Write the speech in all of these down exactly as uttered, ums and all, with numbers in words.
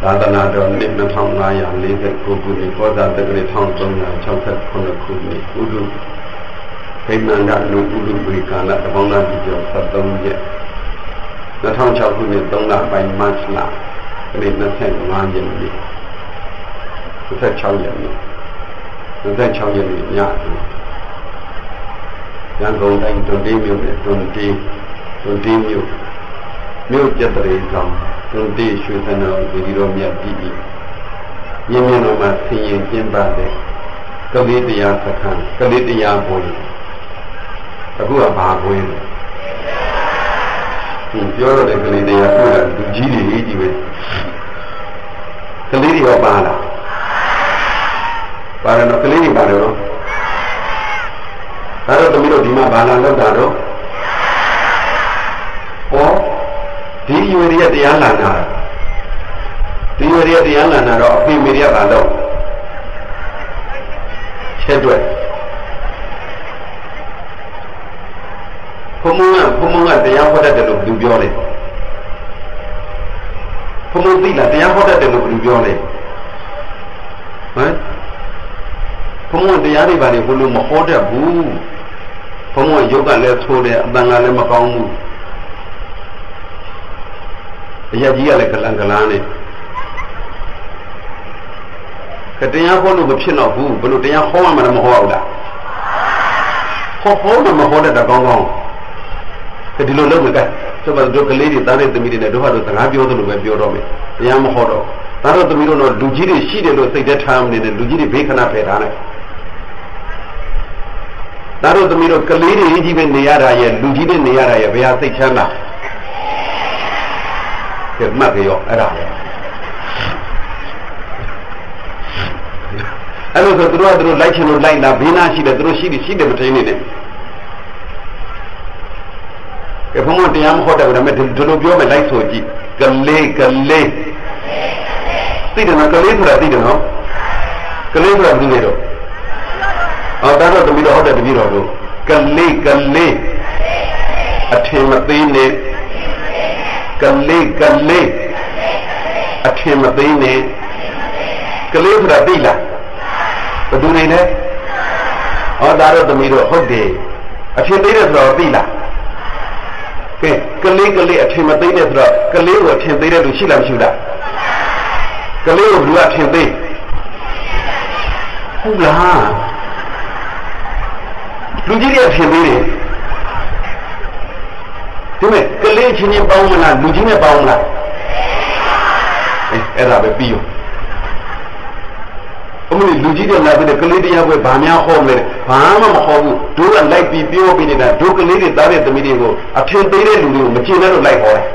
သာသနာတော်နှစ်နှစ်ထောင်ငါးရာလေးဆယ်ကိုခုနှစ်ကောဇာတက္ကရာတစ်ထောင်သုံးရာ၆ဆယ့်ခုနှစ်ခုနှစ်ဥဒုခိမန္တနုဥဒုဝေကာလတပေါင်းသားပြည်ကျော်ဆက်သုံးရက်နှစ်ထောင်၆ခုနှစ်သုံးလပိုင်းမတ်လဒီနေ့နှစ်ဆယ့်ငါးရက်နေ့နှစ်ဆယ့်၆ရက်နေ့နှစ်ဆယ့်၆ရက်နေ့ညရန်ကုန်တိုင်းတွန်တေးမြို့နဲ့တွန်တေးတွန်တေးမြို့မြို့ကျက်တရေဆောင်တွန်တေးရွှေစနအောင်ဒီလိုမြတ်ပြည်ပြည်မြင်းမြင်းတော်မှာဆင်ရင်ကျင်းပတဲ့ကလေးတရားစခန်းကလေးတရားဘုံအခုကဘာဘုံလဲဒီပြောရတဲ့ကလေးတရားကိုလူကြီးတွေကြီးကြီးပဲကလေးတွေရောပါလားပါရတော့ကလေးတွေပါတော့ဒါတော့သမီးတို့ဒီမှာဘာလာလောက်တာတော့ဟောဒီရွေရတရားလာနာဒီရွေရတရားလာနာတော့အဖေမေရပါတော့ချက်တွေ့ဘုံမကဘုံမကတရားဟောတတ်တယ်လို့သူပြောတယ်ဘုံမသိလားတရားဟောတတ်တယ်လို့သူပြောတယ်ဟမ်ဘုံမတရားတွေဘာတွေဘုလို့မဟောတတ်ဘူးဘုံမရုပ်ကလည်းသိုးတယ်အတန်ကလည်းမကောင်းဘူးအရာကြီးကလည်းကလန်ကလန်နဲ့ကတရားဟောလို့မဖြစ်တော့ဘူးဘယ်လိုတရားဟောမှမဟောဘူးလားဟောဟောလို့မဟောတတ်တာကောင်းကောင်းဒီလိုလုပ်မယ်ကဲဆိုတော့တို့ကလေးတွေသားတဲ့သမီးတွေနဲ့တို့ဟာတို့စကားပြောသလိုပဲပြောတော့မယ်တရားမဟောတော့ဒါတော့သမီးတို့တော့လူကြီးတွေရှိတယ်လို့စိတ်သက်ထားမနေနဲ့လူကြီးတွေဘေးခဏဖယ်ထားလိုက်ဒါတော့သမီးတို့ကလေးတွေကြီးပဲနေရတာရဲ့လူကြီးတွေနေရတာရဲ့ဘယ်ဟာစိတ်ချမ်းသာကဲမှတ်ကြရောအဲ့ဒါလေအဲ့လိုဆိုသူတို့ကသူတို့လိုက်ချင်လို့လိုက်လာဘေးနာရှိတယ်သူတို့ရှိတယ်ရှိတယ်မထိန်နေနဲ့ကဲဘုံမတရားမဟောတယ်ဒါပေမဲ့ဒီလိုပြောမယ်လိုက်ဆိုကြည့်ကလေးကလေးသိတယ်နော်ကလေးဆိုတာသိတယ်နော်ကလေးဆိုတာဘယ်လိုလဲတော့အော်ဒါတော့တပည့်တော်ဟုတ်တယ်တပည့်တော်တို့ကလေးကလေးအထင်မသေးနဲ့ကလေးကလေးအထင်မသေးနဲ့ကလေးဆိုတာသိလားဘယ်သူနေလဲအော်ဒါတော့တပည့်တော်ဟုတ်တယ်အထင်သေးတယ်ဆိုတော့သိလားကဲကလေးကလေးအထင်မသေးတဲ့ဆိုတော့ကလေးကိုအထင်သေးတဲ့လူရှိလားမရှိလားကလေးကိုဘယ်သူအထင်သေးဟုတ်လားလူကြီးတွေအထင်သေးတယ်ဒီမဲ့ကလေးချင်းချင်းပေါင်းမလားလူကြီးနဲ့ပေါင်းမလားအဲအဲ့ဒါပဲပြီးရောအမလို့လူကြီးတွေလာပြီးကလေးတရားပွဲဗာများဟောမလဲဘာမှမဟောဘူးတို့ကလိုက်ပြီးပြောပြီးနေတာတို့ကလေးတွေသားတဲ့သမီးတွေကိုအထင်သေးတဲ့လူတွေကိုမကျင်တဲ့လို့လိုက်ဟောတယ်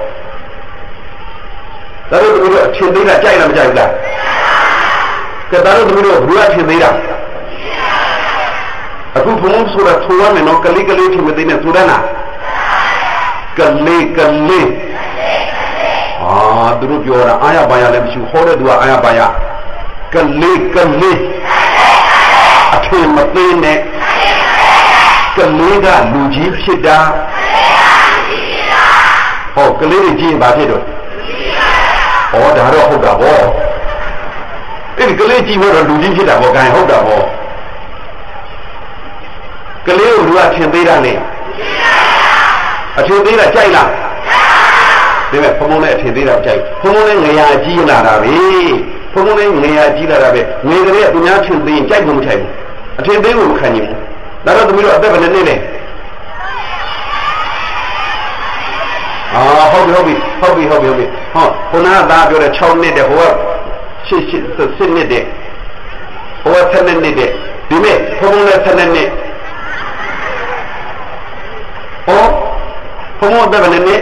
ဒါတို့တို့အထင်သေးတာကြိုက်လားမကြိုက်ဘူးလားကဲဒါတို့တို့ဘယ်လိုအထင်သေးတာအခုဘုံဆိုတာထိုးရမယ်နော်ကလေးကလေးထင်မသေးနဲ့ဆိုတာလားကလေးကလေးအာသူတို့ပြောတာအာရပါရလည်းမရှိဘူးဟောတဲ့သူကအာရပါရကလေးကလေးအထင်မသေးနဲ့ကလေးကလူကြီးဖြစ်တာဟောကလေးတွေကြီးရင်ဘာဖြစ်တော့ဟောဒါတော့ဟုတ်တာဗောအဲ့ဒီကလေးကြီးတော့လူကြီးဖြစ်တာဗောဂိုင်းဟုတ်တာဗောကလေးကိုလူကထင်သေးတာလေအထင်သေးတာကြိုက်လားဒီမဲ့ဘုံဘုံနဲ့အထင်သေးတာကြိုက်ဘုံဘုံနဲ့ငရာကြီးလာတာပဲဘုံဘုံနဲ့ငရာကြီးလာတာပဲငယ်ကလေးကသူများထင်သေးရင်ကြိုက်လို့မထိုက်ဘူးအထင်သေးကိုမခံနိုင်ဘူးဒါတော့သမီးတို့အသက်ဘယ်နှစ်လဲအာဟုတ်ပြီဟုတ်ပြီဟုတ်ပြီဟုတ်ပြီဟုတ်ပြီဟောခုနကသားပြောတဲ့၆နှစ်တဲ့ဟိုကရှစ်ရှစ်စစ်နှစ်တဲ့ဟိုကဆယ်နှစ်တဲ့ဒီမဲ့ဘုံဘုံနဲ့ဆယ်နှစ်ဟောဘုံဘုံအသက်ဘယ်နှစ်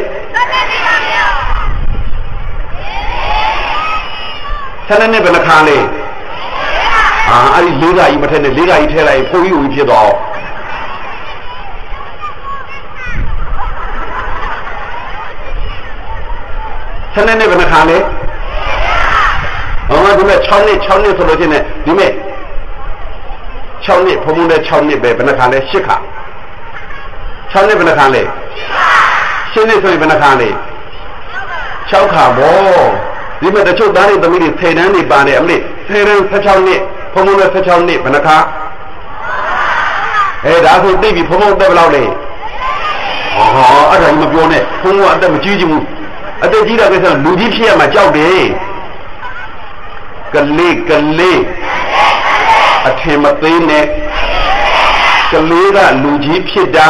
ဆယ်နှစ်ဘယ်နှခါလဲအာအဲ့ဒီလေးကကြီးမထက်နဲ့လေးကကြီးထဲလိုက်ဖုန်းကြီးဝင်ဖြစ်သွားဆယ်နှစ်ဘယ်နှခါလဲဟောဒီမဲ့၆နှစ်၆နှစ်ဆိုလို့ချင်းနဲ့ဒီမဲ့၆နှစ်ဘုံဘုံနဲ့၆နှစ်ပဲဘယ်နှခါလဲ၈ခါ၆နှစ်ဘယ်နှခါလဲ၈နှစ်ဆိုရင်ဘယ်နှခါလဲ၆ခါဗောဒီမဲ့တချို့သားတွေသမီးတွေဆယ်တန်းနေပါနေအမလေးဆယ်တန်း၁၆နှစ်ဘုံဘုံနဲ့၁၆နှစ်ဘယ်နှခါအဲဒါဆိုသိပြီဘုံဘုံတက်ဘယ်လောက်လဲဟောအဲ့ဒါကြီးမပြောနဲ့ဘုံဘုံအသက်မကြီးချင်ဘူးအသက်ကြီးတာကိစ္စလူကြီးဖြစ်ရမှာကြောက်တယ်ကလေးကလေးအထင်မသေးနဲ့ကလေးကလူကြီးဖြစ်တာ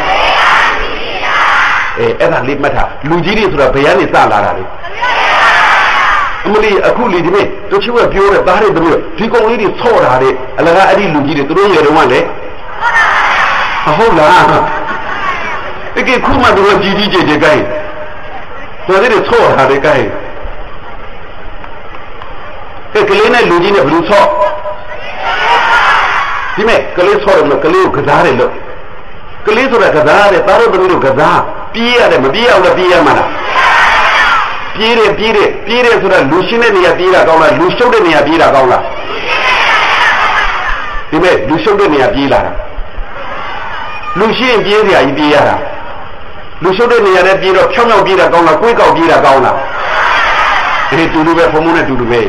အဲအဲ့ဒါလေးမှတ်ထားလူကြီးတွေဆိုတာဘယ်ကနေစလာတာလဲအမလီအခုလီဒီနေ့တချို့ကပြောတယ်သားတွေတို့ဒီကောင်လေးတွေဆော့တာတဲ့အလကားအဲ့ဒီလူကြီးတွေသူတို့ရေတုံးကလည်းဟုတ်လားတကယ်ခုမှတို့ကြီးကြီးကျယ်ကျယ်ကိုင်းတော်သေးတယ်ဆော့တာလေကိုင်းကကလေးနဲ့လူကြီးနဲ့ဘယ်လိုဆော့ဒီမဲ့ကလေးဆော့တယ်လို့ကလေးကိုကစားတယ်လို့ကလေးဆိုတာကစားတယ်သားတို့တို့တို့ကစားပြေးရတယ်မပြေးအောင်လည်းပြေးရမှာလားပြေးတယ်ပြေးတယ်ပြေးတယ်ဆိုတာလူရှင်းတဲ့နေရာပြေးတာကောင်းလားလူရှုပ်တဲ့နေရာပြေးတာကောင်းလားဒီမဲ့လူရှုပ်တဲ့နေရာပြေးလာတာလူရှင်းပြေးစရာကြီးပြေးရတာလူရှုပ်တဲ့နေရာနဲ့ပြေးတော့ဖြောင်းဖြောင်းပြေးတာကောင်းလားကိုယ်ကောက်ပြေးတာကောင်းလားဒီတူတူပဲဖုံဖုံနဲ့တူတူပဲ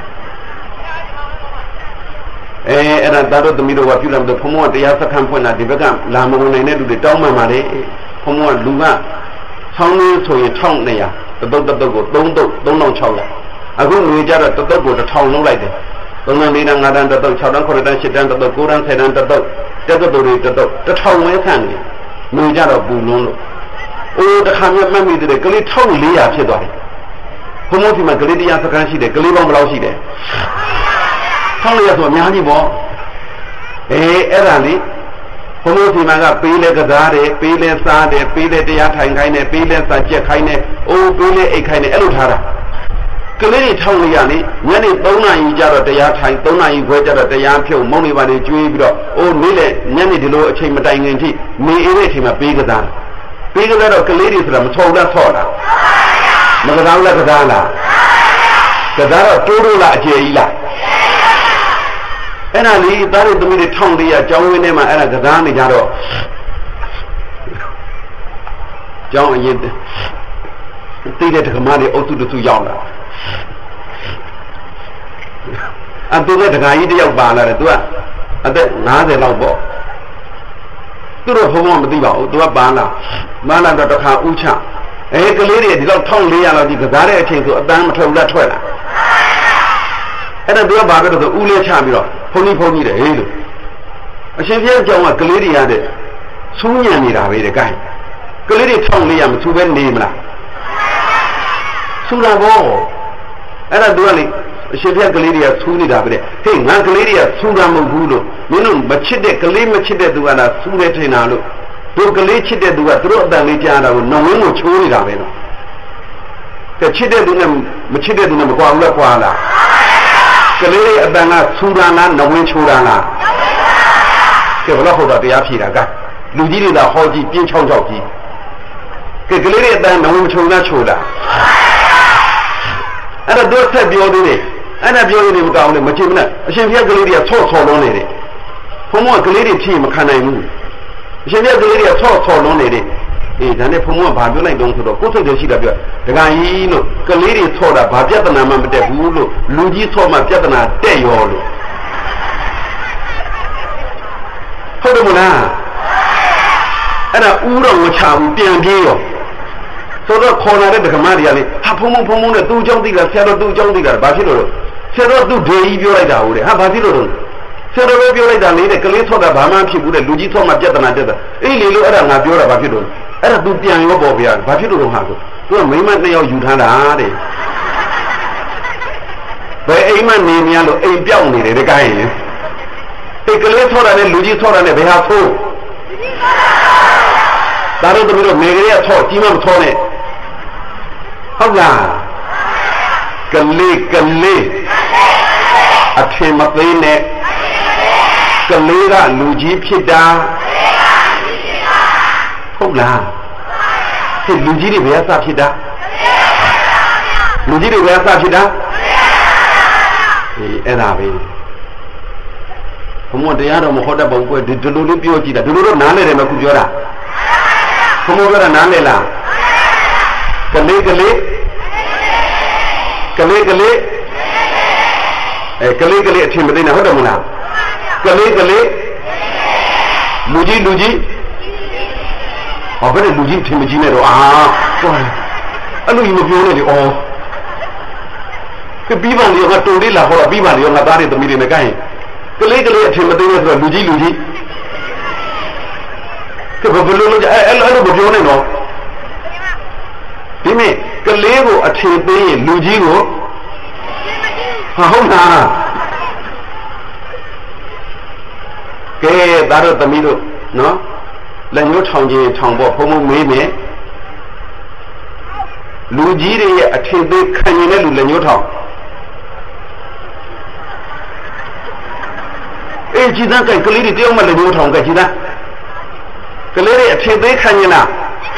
အဲအဲ့ဒါသားတို့သမီးတို့ကပြုလာတော့ဖုံဖုံကတရားစခန်းဖွင့်လာဒီဘက်ကလာမဝင်နိုင်တဲ့လူတွေတောင်းမှန်ပါလေဖုံဖုံကလူကဆောင်းလေးဆိုရင်၁၂၀၀တတုတ်တတုတ်ကို၃တုတ်၃၆၀၀အခုငွေကြတော့တတုတ်ကိုတစ်ထောင်လုံးလိုက်တယ်သုံးတန်းလေးတန်းငါးတန်းတတုတ်၆တန်းခုနှစ်တန်းရှစ်တန်းတတုတ်ကိုးတန်းဆယ်တန်းတတုတ်တက်တုတ်တွေတတုတ်တစ်ထောင်ဝဲဆန့်နေငွေကြတော့ပူလုံးလို့အိုးတစ်ခါမှမှတ်မိတယ်ကလေး၁၄၀၀ဖြစ်သွားတယ်ဘုံမို့ဒီမှာကလေးတရားစခန်းရှိတယ်ကလေးပေါင်းဘယ်လောက်ရှိတယ်၁၄၀၀ဆိုအများကြီးပေါ့အေးအဲ့ဒါလေးဘုံမို့ဒီမှာကပေးလဲကစားတယ်ပေးလဲစားတယ်ပေးလဲတရားထိုင်ခိုင်းတယ်ပေးလဲစာကြက်ခိုင်းတယ်အိုးပေးလဲအိတ်ခိုင်းတယ်အဲ့လိုထားတာကလေးတွေ၁၄၀၀နေညနေ၃နာရီကျတော့တရားထိုင်၃နာရီခွဲကျတော့တရားဖြုတ်မုံနေပါလေကျွေးပြီးတော့အိုးနေ့လေညနေဒီလိုအချိန်မတိုင်ခင်ထိနေအေးတဲ့အချိန်မှာပေးကစားပေးကစားတော့ကလေးတွေဆိုတာမထောက်လားဆော့လားမကစားလားကစားလားကစားတော့တိုးတိုးလားအကျယ်ကြီးလားအဲ့ဒါလေးသားတို့သမီးတွေ၁၄၀၀ကျောင်းဝင်းထဲမှာအဲ့ဒါကစားနေကြတော့ကျောင်းအရင်သိတဲ့ဓမ္မတွေအုပ်စုတစုရောက်လာအတူတဲ့ဒကာကြီးတယောက်ပါလာတယ်သူကအသက်၅၀လောက်ပေါ့သူတို့ဘုံဘုံမသိပါဘူးသူကပါလာပါလာတော့တစ်ခါဥချအဲကလေးတွေဒီလောက်၁၄၀၀လောက်ကြီးကစားတဲ့အချိန်ဆိုအတန်းမထုတ်လက်ထွက်လာအဲ့ဒါသူကဘာပဲလို့ဆိုဦးလေးချပြီးတော့ဖုန်ကြီးဖုန်ကြီးတယ်ဟေးလို့အရှင်ပြည့်ကြောင်ကကလေးတွေရတဲ့စူးညံနေတာပဲတဲ့ကိုင်းကလေးတွေ၁၄၀၀မစူးပဲနေမလားစူးတာပေါ့အဲ့ဒါသူကလေအရှင်ပြည့်ကလေးတွေကစူးနေတာပဲတဲ့ဟေးငါကလေးတွေကစူးတာမဟုတ်ဘူးလို့မင်းတို့မချစ်တဲ့ကလေးမချစ်တဲ့သူကလားစူးတယ်ထင်တာလို့တို့ကလေးချစ်တဲ့သူကသူတို့အတန်လေးကြားတာကိုနှုံဝင်းကိုချိုးနေတာပဲတော့ကဲချစ်တဲ့သူနဲ့မချစ်တဲ့သူနဲ့မကွာဘူးလားကွာလားကလေးတွေအတန်ကစူးတာလားနှုံဝင်းချိုးတာလားကဲဘလို့ဟုတ်တော့တရားဖြေတာကလူကြီးတွေကဟောကြည့်ပြင်းချောင်းချောက်ကြီးကဲကလေးတွေအတန်နှုံဝင်းချိုးလားချိုးလားအဲ့ဒါတို့ဆက်ပြောသေးတယ်အဲ့ဒါပြောရင်မကောင်းဘူးမချစ်မနဲ့အရှင်ဘုရားကလေးတွေကဆော့ဆော်လုံးနေတယ်ဘုံဘုံကကလေးတွေဖြေမခံနိုင်ဘူးအရှင်ဘုရားကလေးတွေကဆော့ဆော်လုံးနေတယ်အေးဒါနဲ့ဘုံဘုံကဘာပြောလိုက်တုံးဆိုတော့ကိုယ်စိတ်တွေရှိတာပြောဒကာကြီးလို့ကလေးတွေဆော့တာဘာပြဿနာမှမတက်ဘူးလို့လူကြီးဆော့မှပြဿနာတက်ရောလို့ဟုတ်တယ်မလားအဲ့ဒါဥတော်မချဘူးပြန်ပြေးရောဆိုတော့ခေါ်လာတဲ့ဒကမတွေကလေဟာဖုံဖုံဖုံဖုံနဲ့သူ့အကြောင်းသိတာဆရာတော်သူ့အကြောင်းသိတာဘာဖြစ်လို့လဲဆရာတော်သူ့ဒေကြီးပြောလိုက်တာဟုတ်တယ်ဟာဘာဖြစ်လို့လဲဆရာတော်ပဲပြောလိုက်တာလေတဲ့ကလေးဆော့တာဘာမှဖြစ်ဘူးတဲ့လူကြီးဆော့မှပြဿနာတက်တာအေးလေလို့အဲ့ဒါငါပြောတာဘာဖြစ်လို့အဲ့ဒါ तू ပြန်ရောပေါ်ဗျာဘာဖြစ်လို့လဲဟာဆို तू ကမိမနှစ်ယောက်ယူထားတာတဲ့ဘယ်အိမ်မနေများလို့အိမ်ပြောင်းနေတယ်တကိုင်းရင်ဒီကလေးဆော့တာနဲ့လူကြီးဆော့တာနဲ့ဘယ်ဟာဆိုးဒါတော့တို့တို့ငယ်ကလေးကဆော့ကြီးမှမဆော့နဲ့ဟုတ်လားကလေးကလေးအထင်မသေးနဲ့ကလေးကလူကြီးဖြစ်တာဟုတ်လားဒီလူကြီးတွေဘယ်အစဖြစ်တာလူကြီးတွေဘယ်အစဖြစ်တာအေးအဲ့ဒါပဲဘုံမတရားတော်မဟောတတ်ပါဘူးကွဒီလိုလေးပြောကြည့်တာဒီလိုတော့နားလဲတယ်မခုပြောတာဘုံမပြောတာနားလဲလားကလေးကလေးကလေးကလေးအဲကလေးကလေးအထင်မသိနဲ့ဟုတ်တယ်မလားကလေးကလေးလူကြီးလူကြီးဟောဘယ်နဲ့လူကြီးအထင်မကြီးနဲ့တော့အာဟုတ်အဲ့လိုကြီးမပြောနဲ့လေအော်ကပြီးပါလေကတူလေးလာဟောတာပြီးပါလေငါသားတွေသမီးတွေနဲ့ကိုင်းကလေးကလေးအထင်မသိနဲ့ဆိုတော့လူကြီးလူကြီးကဘယ်လိုလဲအဲ့အဲ့လိုမပြောနဲ့တော့ဒီနေ့ကလေးကိုအထင်သေးရင်လူကြီးကိုဟာဟုတ်လားကဲဒါတော့သမီးတို့နော်လက်ညှိုးထောင်ခြင်းထောင်ဖို့ဘုံဘုံမေးမယ်လူကြီးတွေရဲ့အထင်သေးခံရင်လည်းလူလက်ညှိုးထောင်အေးကြည်သားကကလေးတွေတယောက်မှလက်ညှိုးထောင်ကကြည်သားကလေးတွေအထင်သေးခံရင်လား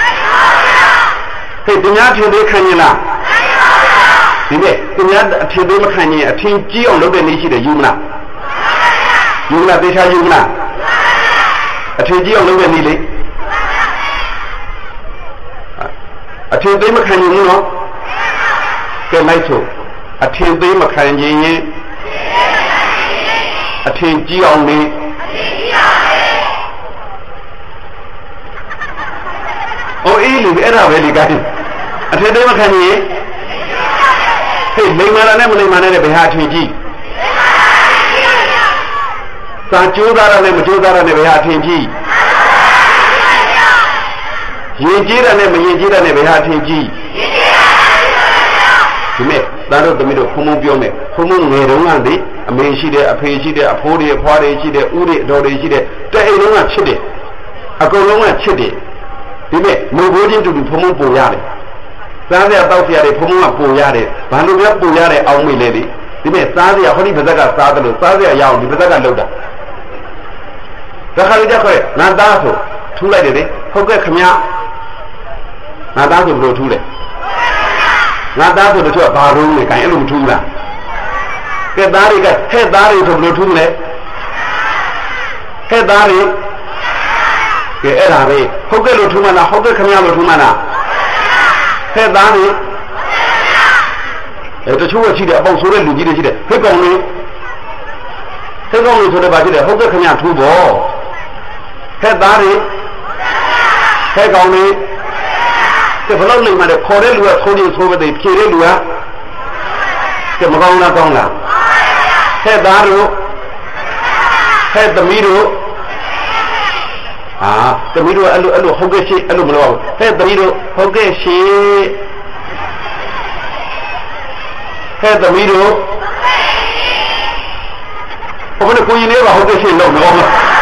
ဟဲ့သူများအထင်သေးခံရင်လားဒီနေ့သူများအထင်သေးမခံရင်အထင်ကြီးအောင်လုပ်တဲ့နေ့ရှိတယ်ယူမလားယူမလားသေချာယူမလားအထင်ကြီးအောင်လုပ်တဲ့နေ့လေအထင်သေးမခံရင်ဘူးနော်ကဲလိုက်ဆိုအထင်သေးမခံရင်ရင်အထင်ကြီးအောင်နေဟိုအေးလေအဲ့ဒါပဲလေကိုင်းအထင်သေးမခံရင်ဟေးလိမ္မာတာနဲ့မလိမ္မာနဲ့ဘယ်ဟာအထင်ကြီးစာကျိုးသားတာနဲ့မကျိုးသားတာနဲ့ဘယ်ဟာအထင်ကြီးရင်ကြီးတာနဲ့မရင်ကြီးတာနဲ့ဘယ်ဟာအထင်ကြီးဒီမဲ့သားတို့သမီးတို့ဖုံဖုံပြောမယ်ဖုံဖုံငယ်တုန်းကလေအမေရှိတယ်အဖေရှိတယ်အဖိုးတွေအဖွားတွေရှိတယ်ဦးတွေအတော်တွေရှိတယ်တဲ့အိမ်လုံးကချစ်တယ်အကုန်လုံးကချစ်တယ်ဒီမဲ့မုံဘိုးချင်းတူတူဖုံဖုံပို့ရတယ်စားစရာတောက်စရာတွေဖုံဖုံကပို့ရတယ်ဘာလို့လဲပို့ရတယ်အောင်မေလေလေဒီမဲ့စားစရာဟောဒီပါဇက်ကစားတယ်လို့စားစရာရအောင်ဒီပါဇက်ကလောက်တာဒါခါလေးတက်ခွဲငါသားဆိုထူးလိုက်တယ်လေဟုတ်ကဲ့ခမငါသားဆိုဘယ်လိုထူးလဲငါသားဆိုတချို့ကဘာလို့လဲခိုင်အဲ့လိုမထူးလားကဲသားတွေကဟဲ့သားတွေဆိုဘယ်လိုထူးလဲဟဲ့သားတွေကဲအဲ့ဒါပဲဟုတ်ကဲ့လို့ထူးမှလားဟုတ်ကဲ့ခမလို့ထူးမှလားဟဲ့သားတွေအဲတချို့ကရှိတယ်အပေါက်ဆိုးတဲ့လူကြီးတွေရှိတယ်ဟဲ့ကောင်လေးဟဲ့ကောင်လေးဆိုတော့ဗာရှိတယ်ဟုတ်ကဲ့ခမထူးပေါ့ဟဲ့သားတွေဟဲ့ကောင်လေးကဲဘလို့လိမ့်မှာလဲခေါ်တဲ့လူကဆိုးတယ်ဆိုးပဲဖြေတဲ့လူကကဲမကောင်းလားကောင်းလားဟဲ့သားတို့ဟဲ့သမီးတို့အာသမီးတို့အဲ့လိုအဲ့လိုဟုတ်ကဲ့ရှိအဲ့လိုမလုပ်ဘူးဟဲ့သမီးတို့ဟုတ်ကဲ့ရှိဟဲ့သမီးတို့ဘယ်လိုကိုရင်လေးကဟုတ်ကဲ့ရှိလို့နော်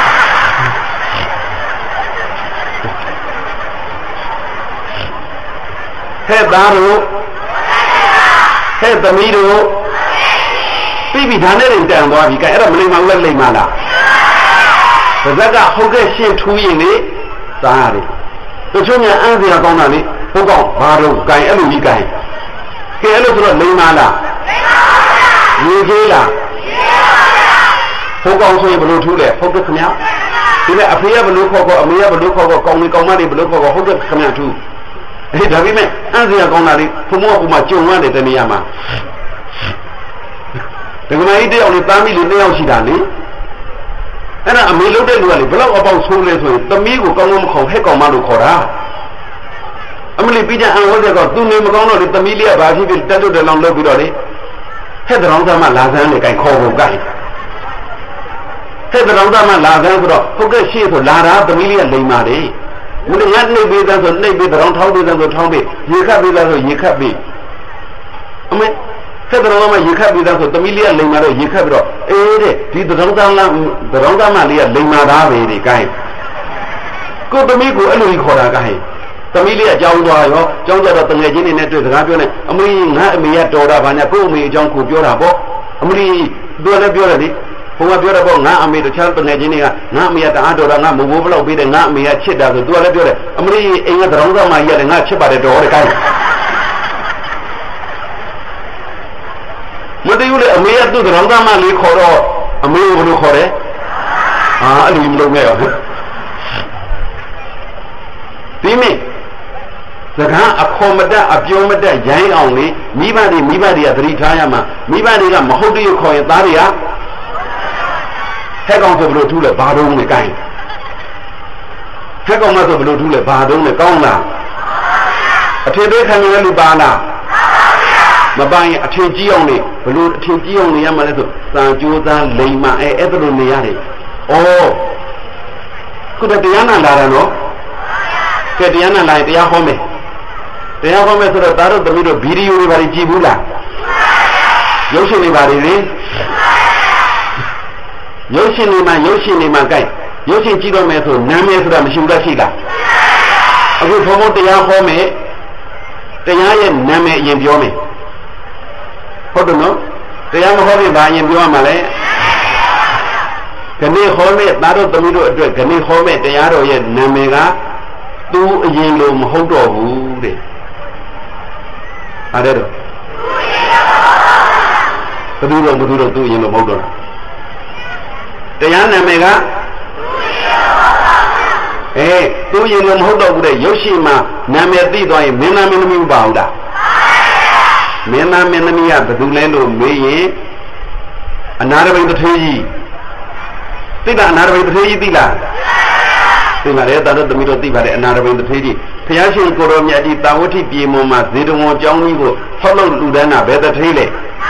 ဟဲ့သားတို့ဟဲ့သမီးတို့ပြီးပြီဒါနဲ့တင်တန်သွားပြီကဲအဲ့ဒါမလိမ္မာဘူးလဲလိမ္မာလားပါဇက်ကဟုတ်ကဲ့ရှင်းထူးရင်လေသားရတယ်တချို့များအန်းစရာကောင်းတာလေဟုတ်ကောင်းဘာတော့ကင်အဲ့လိုကြီးကင်ကဲအဲ့လိုဆိုတော့လိမ္မာလားလိမ္မာပါဘူးရေကြီးလားရေကြီးပါဘူးဟုတ်ကောင်းဆိုရင်ဘယ်လိုထူးလဲဟုတ်ကဲ့ခင်ဗျာဒီမဲ့အဖေကဘယ်လိုခေါ်ခေါ်အမေကဘယ်လိုခေါ်ခေါ်ကောင်းနေကောင်းမတွေဘယ်လိုခေါ်ခေါ်ဟုတ်ကဲ့ခင်ဗျာထူးအေးဒါပေမဲ့အန်းစရာကောင်းတာလေဘုံဘုံကကြုံရတယ်တနေရာမှာဒီကနေ့တယောက်လေးတားမိလေးနှစ်ယောက်ရှိတာလေအဲ့ဒါအမေလုပ်တဲ့လူကလေဘလောက်အပေါက်ဆိုးလဲဆိုရင်သမီးကိုကောင်းကောင်းမခေါ်ဟဲ့ကောင်မလို့ခေါ်တာအမလီပြီးတဲ့အန်ဝတ်တဲ့ကသူနေမကောင်းတော့လေသမီးလေးကဘာဖြစ်ဖြစ်တက်လို့တယ်လောင်လုပ်ပြီးတော့လေဟဲ့တောင်သားမလာစမ်းလေကိုင်ခေါ်ဖို့ကိုင်ဟဲ့တောင်သားမလာစမ်းဆိုတော့ဟုတ်ကဲ့ရှေ့ဆိုလာတာသမီးလေးကလိမ်ပါတယ်ဘုရားနှိပ်ပေးသားဆိုနှိပ်ပေးတောင်ထောင်းပေးသားဆိုထောင်းပေးရေခတ်ပေးသားဆိုရေခတ်ပေးအမေဆက်တော်မှာရေခတ်ပြီးသားဆိုသမီးလေးကလိမ်မာတော့ရေခတ်ပြီးတော့အေးတဲ့ဒီသတော်သားလားသတော်သားမလေးကလိမ်မာသားပဲဒီကိုင်းကိုသမီးကိုအဲ့လိုကြီးခေါ်တာကိုင်းသမီးလေးကကြောင်းသွားရောကြောင်းကြတော့တငယ်ချင်းတွေနဲ့တွေ့စကားပြောနေအမေငါအမေကတော်တာဗာနဲ့ကို့အမေအကြောင်းကိုပြောတာပေါ့အမေတို့လည်းပြောတယ်လေဘုံကပြောတယ်ပေါ့ငါအမေတခြားတငယ်ချင်းတွေကငါအမေကတအားတော်တာငါမဘိုးဘလောက်ပေးတယ်ငါအမေကချစ်တာဆိုသူကလည်းပြောတယ်အမေအိမ်ကသတော်သားမကြီးရတယ်ငါချစ်ပါတယ်တော်တယ်ကိုင်းမတည်ဘူးလေအမေကသူ့တောင်သားမလေးခေါ်တော့အမေကိုဘယ်လိုခေါ်လဲအာအဲ့လိုမလုပ်နဲ့ရောဒီမိစကားအခေါ်မတတ်အပြောမတတ်ရိုင်းအောင်လေမိဘတွေမိဘတွေကသတိထားရမှာမိဘတွေကမဟုတ်တရခေါ်ရင်သားတွေကဟဲ့ကောင်ဆိုဘလို့ထူးလဲဘာတုံးလဲကိုင်းဟဲ့ကောင်မဆိုဘလို့ထူးလဲဘာတုံးလဲကောင်းလားအထင်သေးခံရတဲ့လူပါလားမပိုင်အထင်ကြီးအောင်လေဘလို့အထင်ကြီးအောင်နေရမှာလဲဆိုစံကြိုးသားလိမ်မအဲအဲ့ဒါလိုနေရတယ်ဩခုတတရားနာလာတာနော်ကဲတရားနာလာရင်တရားဟောမယ်တရားဟောမယ်ဆိုတော့သားတို့သမီးတို့ဗီဒီယိုတွေဘာတွေကြည့်ဘူးလားရုပ်ရှင်တွေဘာတွေလဲရုပ်ရှင်တွေမှာရုပ်ရှင်တွေမှာကြိုက်ရုပ်ရှင်ကြည့်တော့မယ်ဆိုနာမည်ဆိုတာမရှိဘူးလားရှိလားအခုဘုံဘုံတရားဟောမယ်တရားရဲ့နာမည်အရင်ပြောမယ်ဟုတ်တယ်နော်တရားမဟောရင်ဘာအရင်ပြောရမှာလဲခဏဟောမယ်သားတို့သမီးတို့အတွက်ခဏဟောမယ်တရားတော်ရဲ့နာမည်ကသူအရင်လိုမဟုတ်တော့ဘူးတဲ့အဲ့ဒါတော့ဘယ်သူတော့ဘယ်သူတော့သူအရင်လိုမဟုတ်တော့တရားနာမည်ကအေးသူအရင်လိုမဟုတ်တော့ဘူးတဲ့ရုပ်ရှင်မှာနာမည်သိသွားရင်မင်းသားမင်းသမီးမပါဘူးလားမင်းသားမင်းသမီးကဘယ်သူလဲလို့မေးရင်အနာရဘိန်တထေးကြီးသိလားအနာရဘိန်တထေးကြီးသိလားသိပါတယ်တာတို့သမီးတို့သိပါတယ်အနာရဘိန်တထေးကြီးဘုရားရှင်ကိုရောမြတ်ကြီးတာဝတိပြေမွန်မှာဇေတဝန်ကျောင်းကြီးကိုဖောက်လို့လူတန်းတာဘယ်တထေးလဲ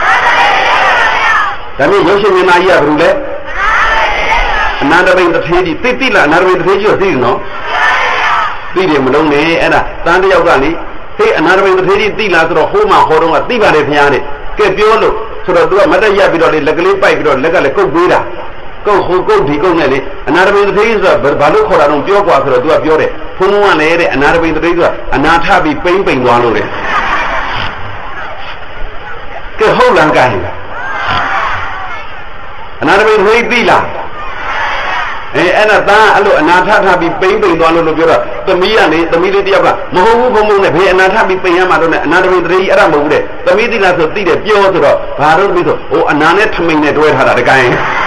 ဒါမျိုးရုပ်ရှင်မင်းသားကြီးကဘယ်လိုလဲအနာရဘိန်တထေးကြီးသိသိလားအနာရဘိန်တထေးကြီးကိုသိတယ်နော်သိတယ်မလုံးနဲ့အဲ့ဒါတန်တယောက်ကလေဟေးအနာရဘိန်တထေးကြီးသိလားဆိုတော့ဟိုးမှာဟောတော့ကသိပါတယ်ခင်ဗျာတဲ့ကဲပြောလို့ဆိုတော့သူကမတက်ရက်ပြီးတော့လေလက်ကလေးပိုက်ပြီးတော့လက်ကလည်းကုတ်ပေးတာကုတ်ဟိုကုတ်ဒီကုတ်နဲ့လေအနာရဘိန်တထေးကြီးဆိုတာဘာလို့ခေါ်တာတော့ပြောกว่าဆိုတော့သူကပြောတယ်ဘုန်းဘုန်းကလည်းတဲ့အနာရဘိန်တထေးကြီးကအနာထပြီးပိမ့်ပိန်သွားလို့လေကဲဟုတ်လားကိုင်းအနာရဘိန်တထေးသိလားအဲအဲ့ဒါသားအဲ့လိုအနာထထပြီးပိမ့်ပိန်သွားလို့လို့ပြောတော့သမီးကလေသမီးလေးတယောက်ကမဟုတ်ဘူးဘုံဘုံနဲ့ဘေးအနာထပြီးပိန်ရမှာတော့နဲ့အနာတပိန်တည်းအဲ့ဒါမဟုတ်ဘူးတဲ့သမီးသိလားဆိုသိတယ်ပြောဆိုတော့ဘာလို့ပြီးဆိုဟိုအနာနဲ့ထမိန်နဲ့တွဲထားတာတကိုင်း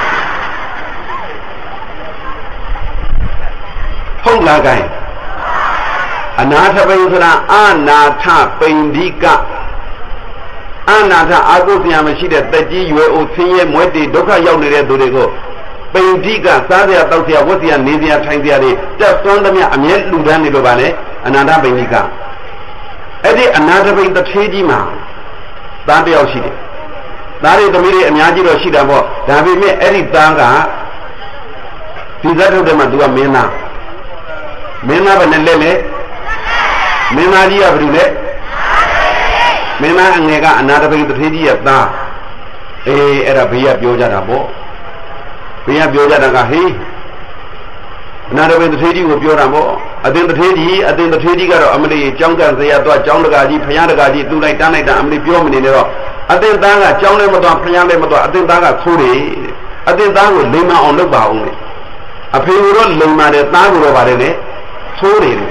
ဟုတ်လားကိုင်းအနာထပိန်ဆိုတာအနာထပိန်ဒီကအနာထအာကုသရာမရှိတဲ့တက်ကြီးရွယ်အိုဆင်းရဲမွဲတေဒုက္ခရောက်နေတဲ့သူတွေကိုပိန်ဒီကစားစရာတောက်စရာဝတ်စရာနေစရာထိုင်စရာတွေတက်သွန်းသမျှအမြဲလူတန်းနေလို့ပါလေအနန္တပိန်ဒီကအဲ့ဒီအနန္တပိန်တစ်ထေးကြီးမှာသားတစ်ယောက်ရှိတယ်သားတွေသမီးတွေအများကြီးတော့ရှိတာပေါ့ဒါပေမဲ့အဲ့ဒီသားကဒီဇတ်ထုတ်တယ်မှာသူကမင်းသားမင်းသားပဲနဲ့လဲလေမင်းသားကြီးကဘယ်လိုလဲမင်းသားအငယ်ကအနန္တပိန်တစ်ထေးကြီးရဲ့သားအေးအဲ့ဒါဘေးကပြောကြတာပေါ့ဘယ်ကပြောကြတာကဟေးအနာရဘိန်တထေးကြီးကိုပြောတာပေါ့အသင်တထေးကြီးအသင်တထေးကြီးကတော့အမလီကျောင်းကန်စရာတော့ကျောင်းတကာကြီးဖျားတကာကြီးသူ့လိုက်တန်းလိုက်တာအမလီပြောမနေနဲ့တော့အသင်သားကကျောင်းလည်းမတော်ဖျားလည်းမတော်အသင်သားကသိုးတယ်အသင်သားကိုလိမ္မာအောင်လုပ်ပါဦးလေအဖေကတော့လိမ္မာတယ်သားကိုတော့ပါတယ်လေသိုးတယ်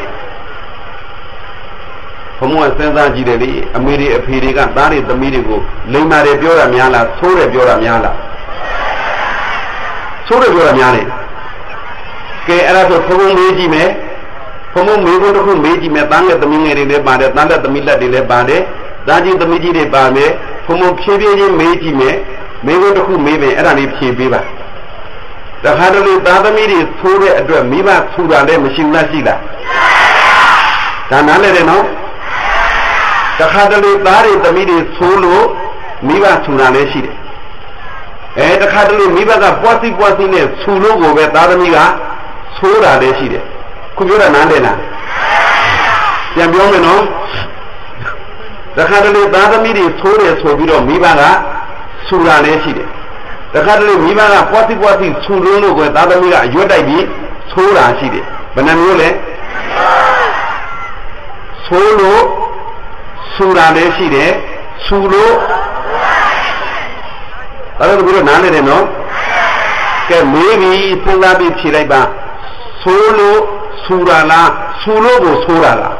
ဘုံကစဉ်းစားကြည့်တယ်လေအမေတွေအဖေတွေကသားတွေသမီးတွေကိုလိမ္မာတယ်ပြောတာများလားသိုးတယ်ပြောတာများလားဆိုးတယ်ပြောတာများတယ်ကဲအဲ့ဒါဆိုဘုံဘုံမေးကြည့်မယ်ဘုံဘုံမေးဖို့တစ်ခုမေးကြည့်မယ်တန်းတဲ့သမီးငယ်တွေလည်းပါတယ်တန်းတဲ့သမီးလက်တွေလည်းပါတယ်သားကြီးသမီးကြီးတွေပါမယ်ဘုံဘုံဖြည်းဖြည်းချင်းမေးကြည့်မယ်မေးဖို့တစ်ခုမေးမယ်အဲ့ဒါလေးဖြေပေးပါတခါတလေသားသမီးတွေသိုးတဲ့အတွက်မိဘဆူတာလည်းမရှိဘူးလားရှိလားဒါနားလဲတယ်နော်တခါတလေသားတွေသမီးတွေသိုးလို့မိဘဆူတာလည်းရှိတယ်အဲတခါတလေမိဘကပွားစီပွားစီနဲ့ဆူလို့ကိုပဲသားသမီးကသိုးတာလည်းရှိတယ်ခုပြောတာနားလည်လားပြန်ပြောမယ်နော်တခါတလေသားသမီးတွေသိုးတယ်ဆိုပြီးတော့မိဘကဆူတာလည်းရှိတယ်တခါတလေမိဘကပွားစီပွားစီဆူလို့လို့ကိုသားသမီးကအရွတ်တိုက်ပြီးသိုးတာရှိတယ်ဘယ်နှမျိုးလဲသိုးလို့ဆူတာလည်းရှိတယ်ဆူလို့အဲ့ဒါကတော့နားလည်တယ်နော်ကဲမေးပြီးစဉ်းစားပြီးဖြေလိုက်ပါဆိုးလို့ဆူတာလားဆူလို့ကိုဆိုးတာလား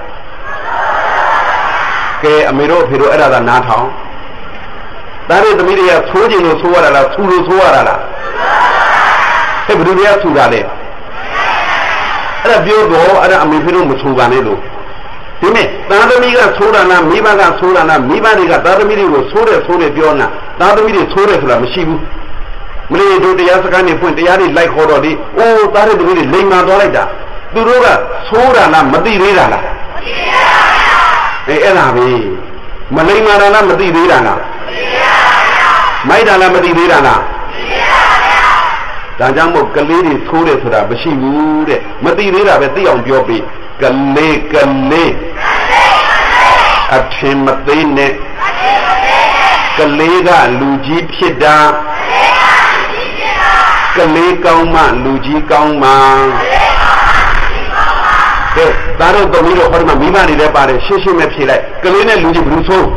ကဲအမေတို့အဖေတို့အဲ့ဒါကနားထောင်ဒါတွေသမီးတွေကသိုးကျင်လို့ဆိုးရတာလားဆူလို့ဆိုးရတာလားဟဲ့ဘယ်လိုလဲဆူတာလဲအဲ့ဒါပြောတော့အဲ့ဒါအမေဖေတို့မဆူပါနဲ့လို့တဒီမဲ့သာသမီကဆိုးတာလားမိဘကဆိုးတာလားမိဘတွေကသာသမီတွေကိုဆိုးတယ်ဆိုးတယ်ပြောနေတာသာသမီတွေဆိုးတယ်ဆိုတာမရှိဘူးမလေးတို့တရားစကားနဲ့ဖွင့်တရားတွေလိုက်ခေါ်တော့ဒီအိုးသားတဲ့သမီးတွေလိမ်မာသွားလိုက်တာသူတို့ကဆိုးတာလားမသိသေးတာလားမသိသေးပါဘူးအဲအဲ့ဒါပဲမလိမ်မာတာလားမသိသေးတာလားမသိသေးပါဘူးမိုက်တာလားမသိသေးတာလားမသိသေးပါဘူးဒါကြောင့်မို့ကလေးတွေဆိုးတယ်ဆိုတာမရှိဘူးတဲ့မသိသေးတာပဲသိအောင်ပြောပြီးကလေးကလေးအထင်မသေးနဲ့ကလေးကလူကြီးဖြစ်တာကလေးကောင်းမှလူကြီးကောင်းမှကဲဒါတော့သမီးတို့ဟောဒီမှာမိမတွေလည်းပါတယ်ရှင်းရှင်းပဲဖြေလိုက်ကလေးနဲ့လူကြီးဘယ်လိုဆို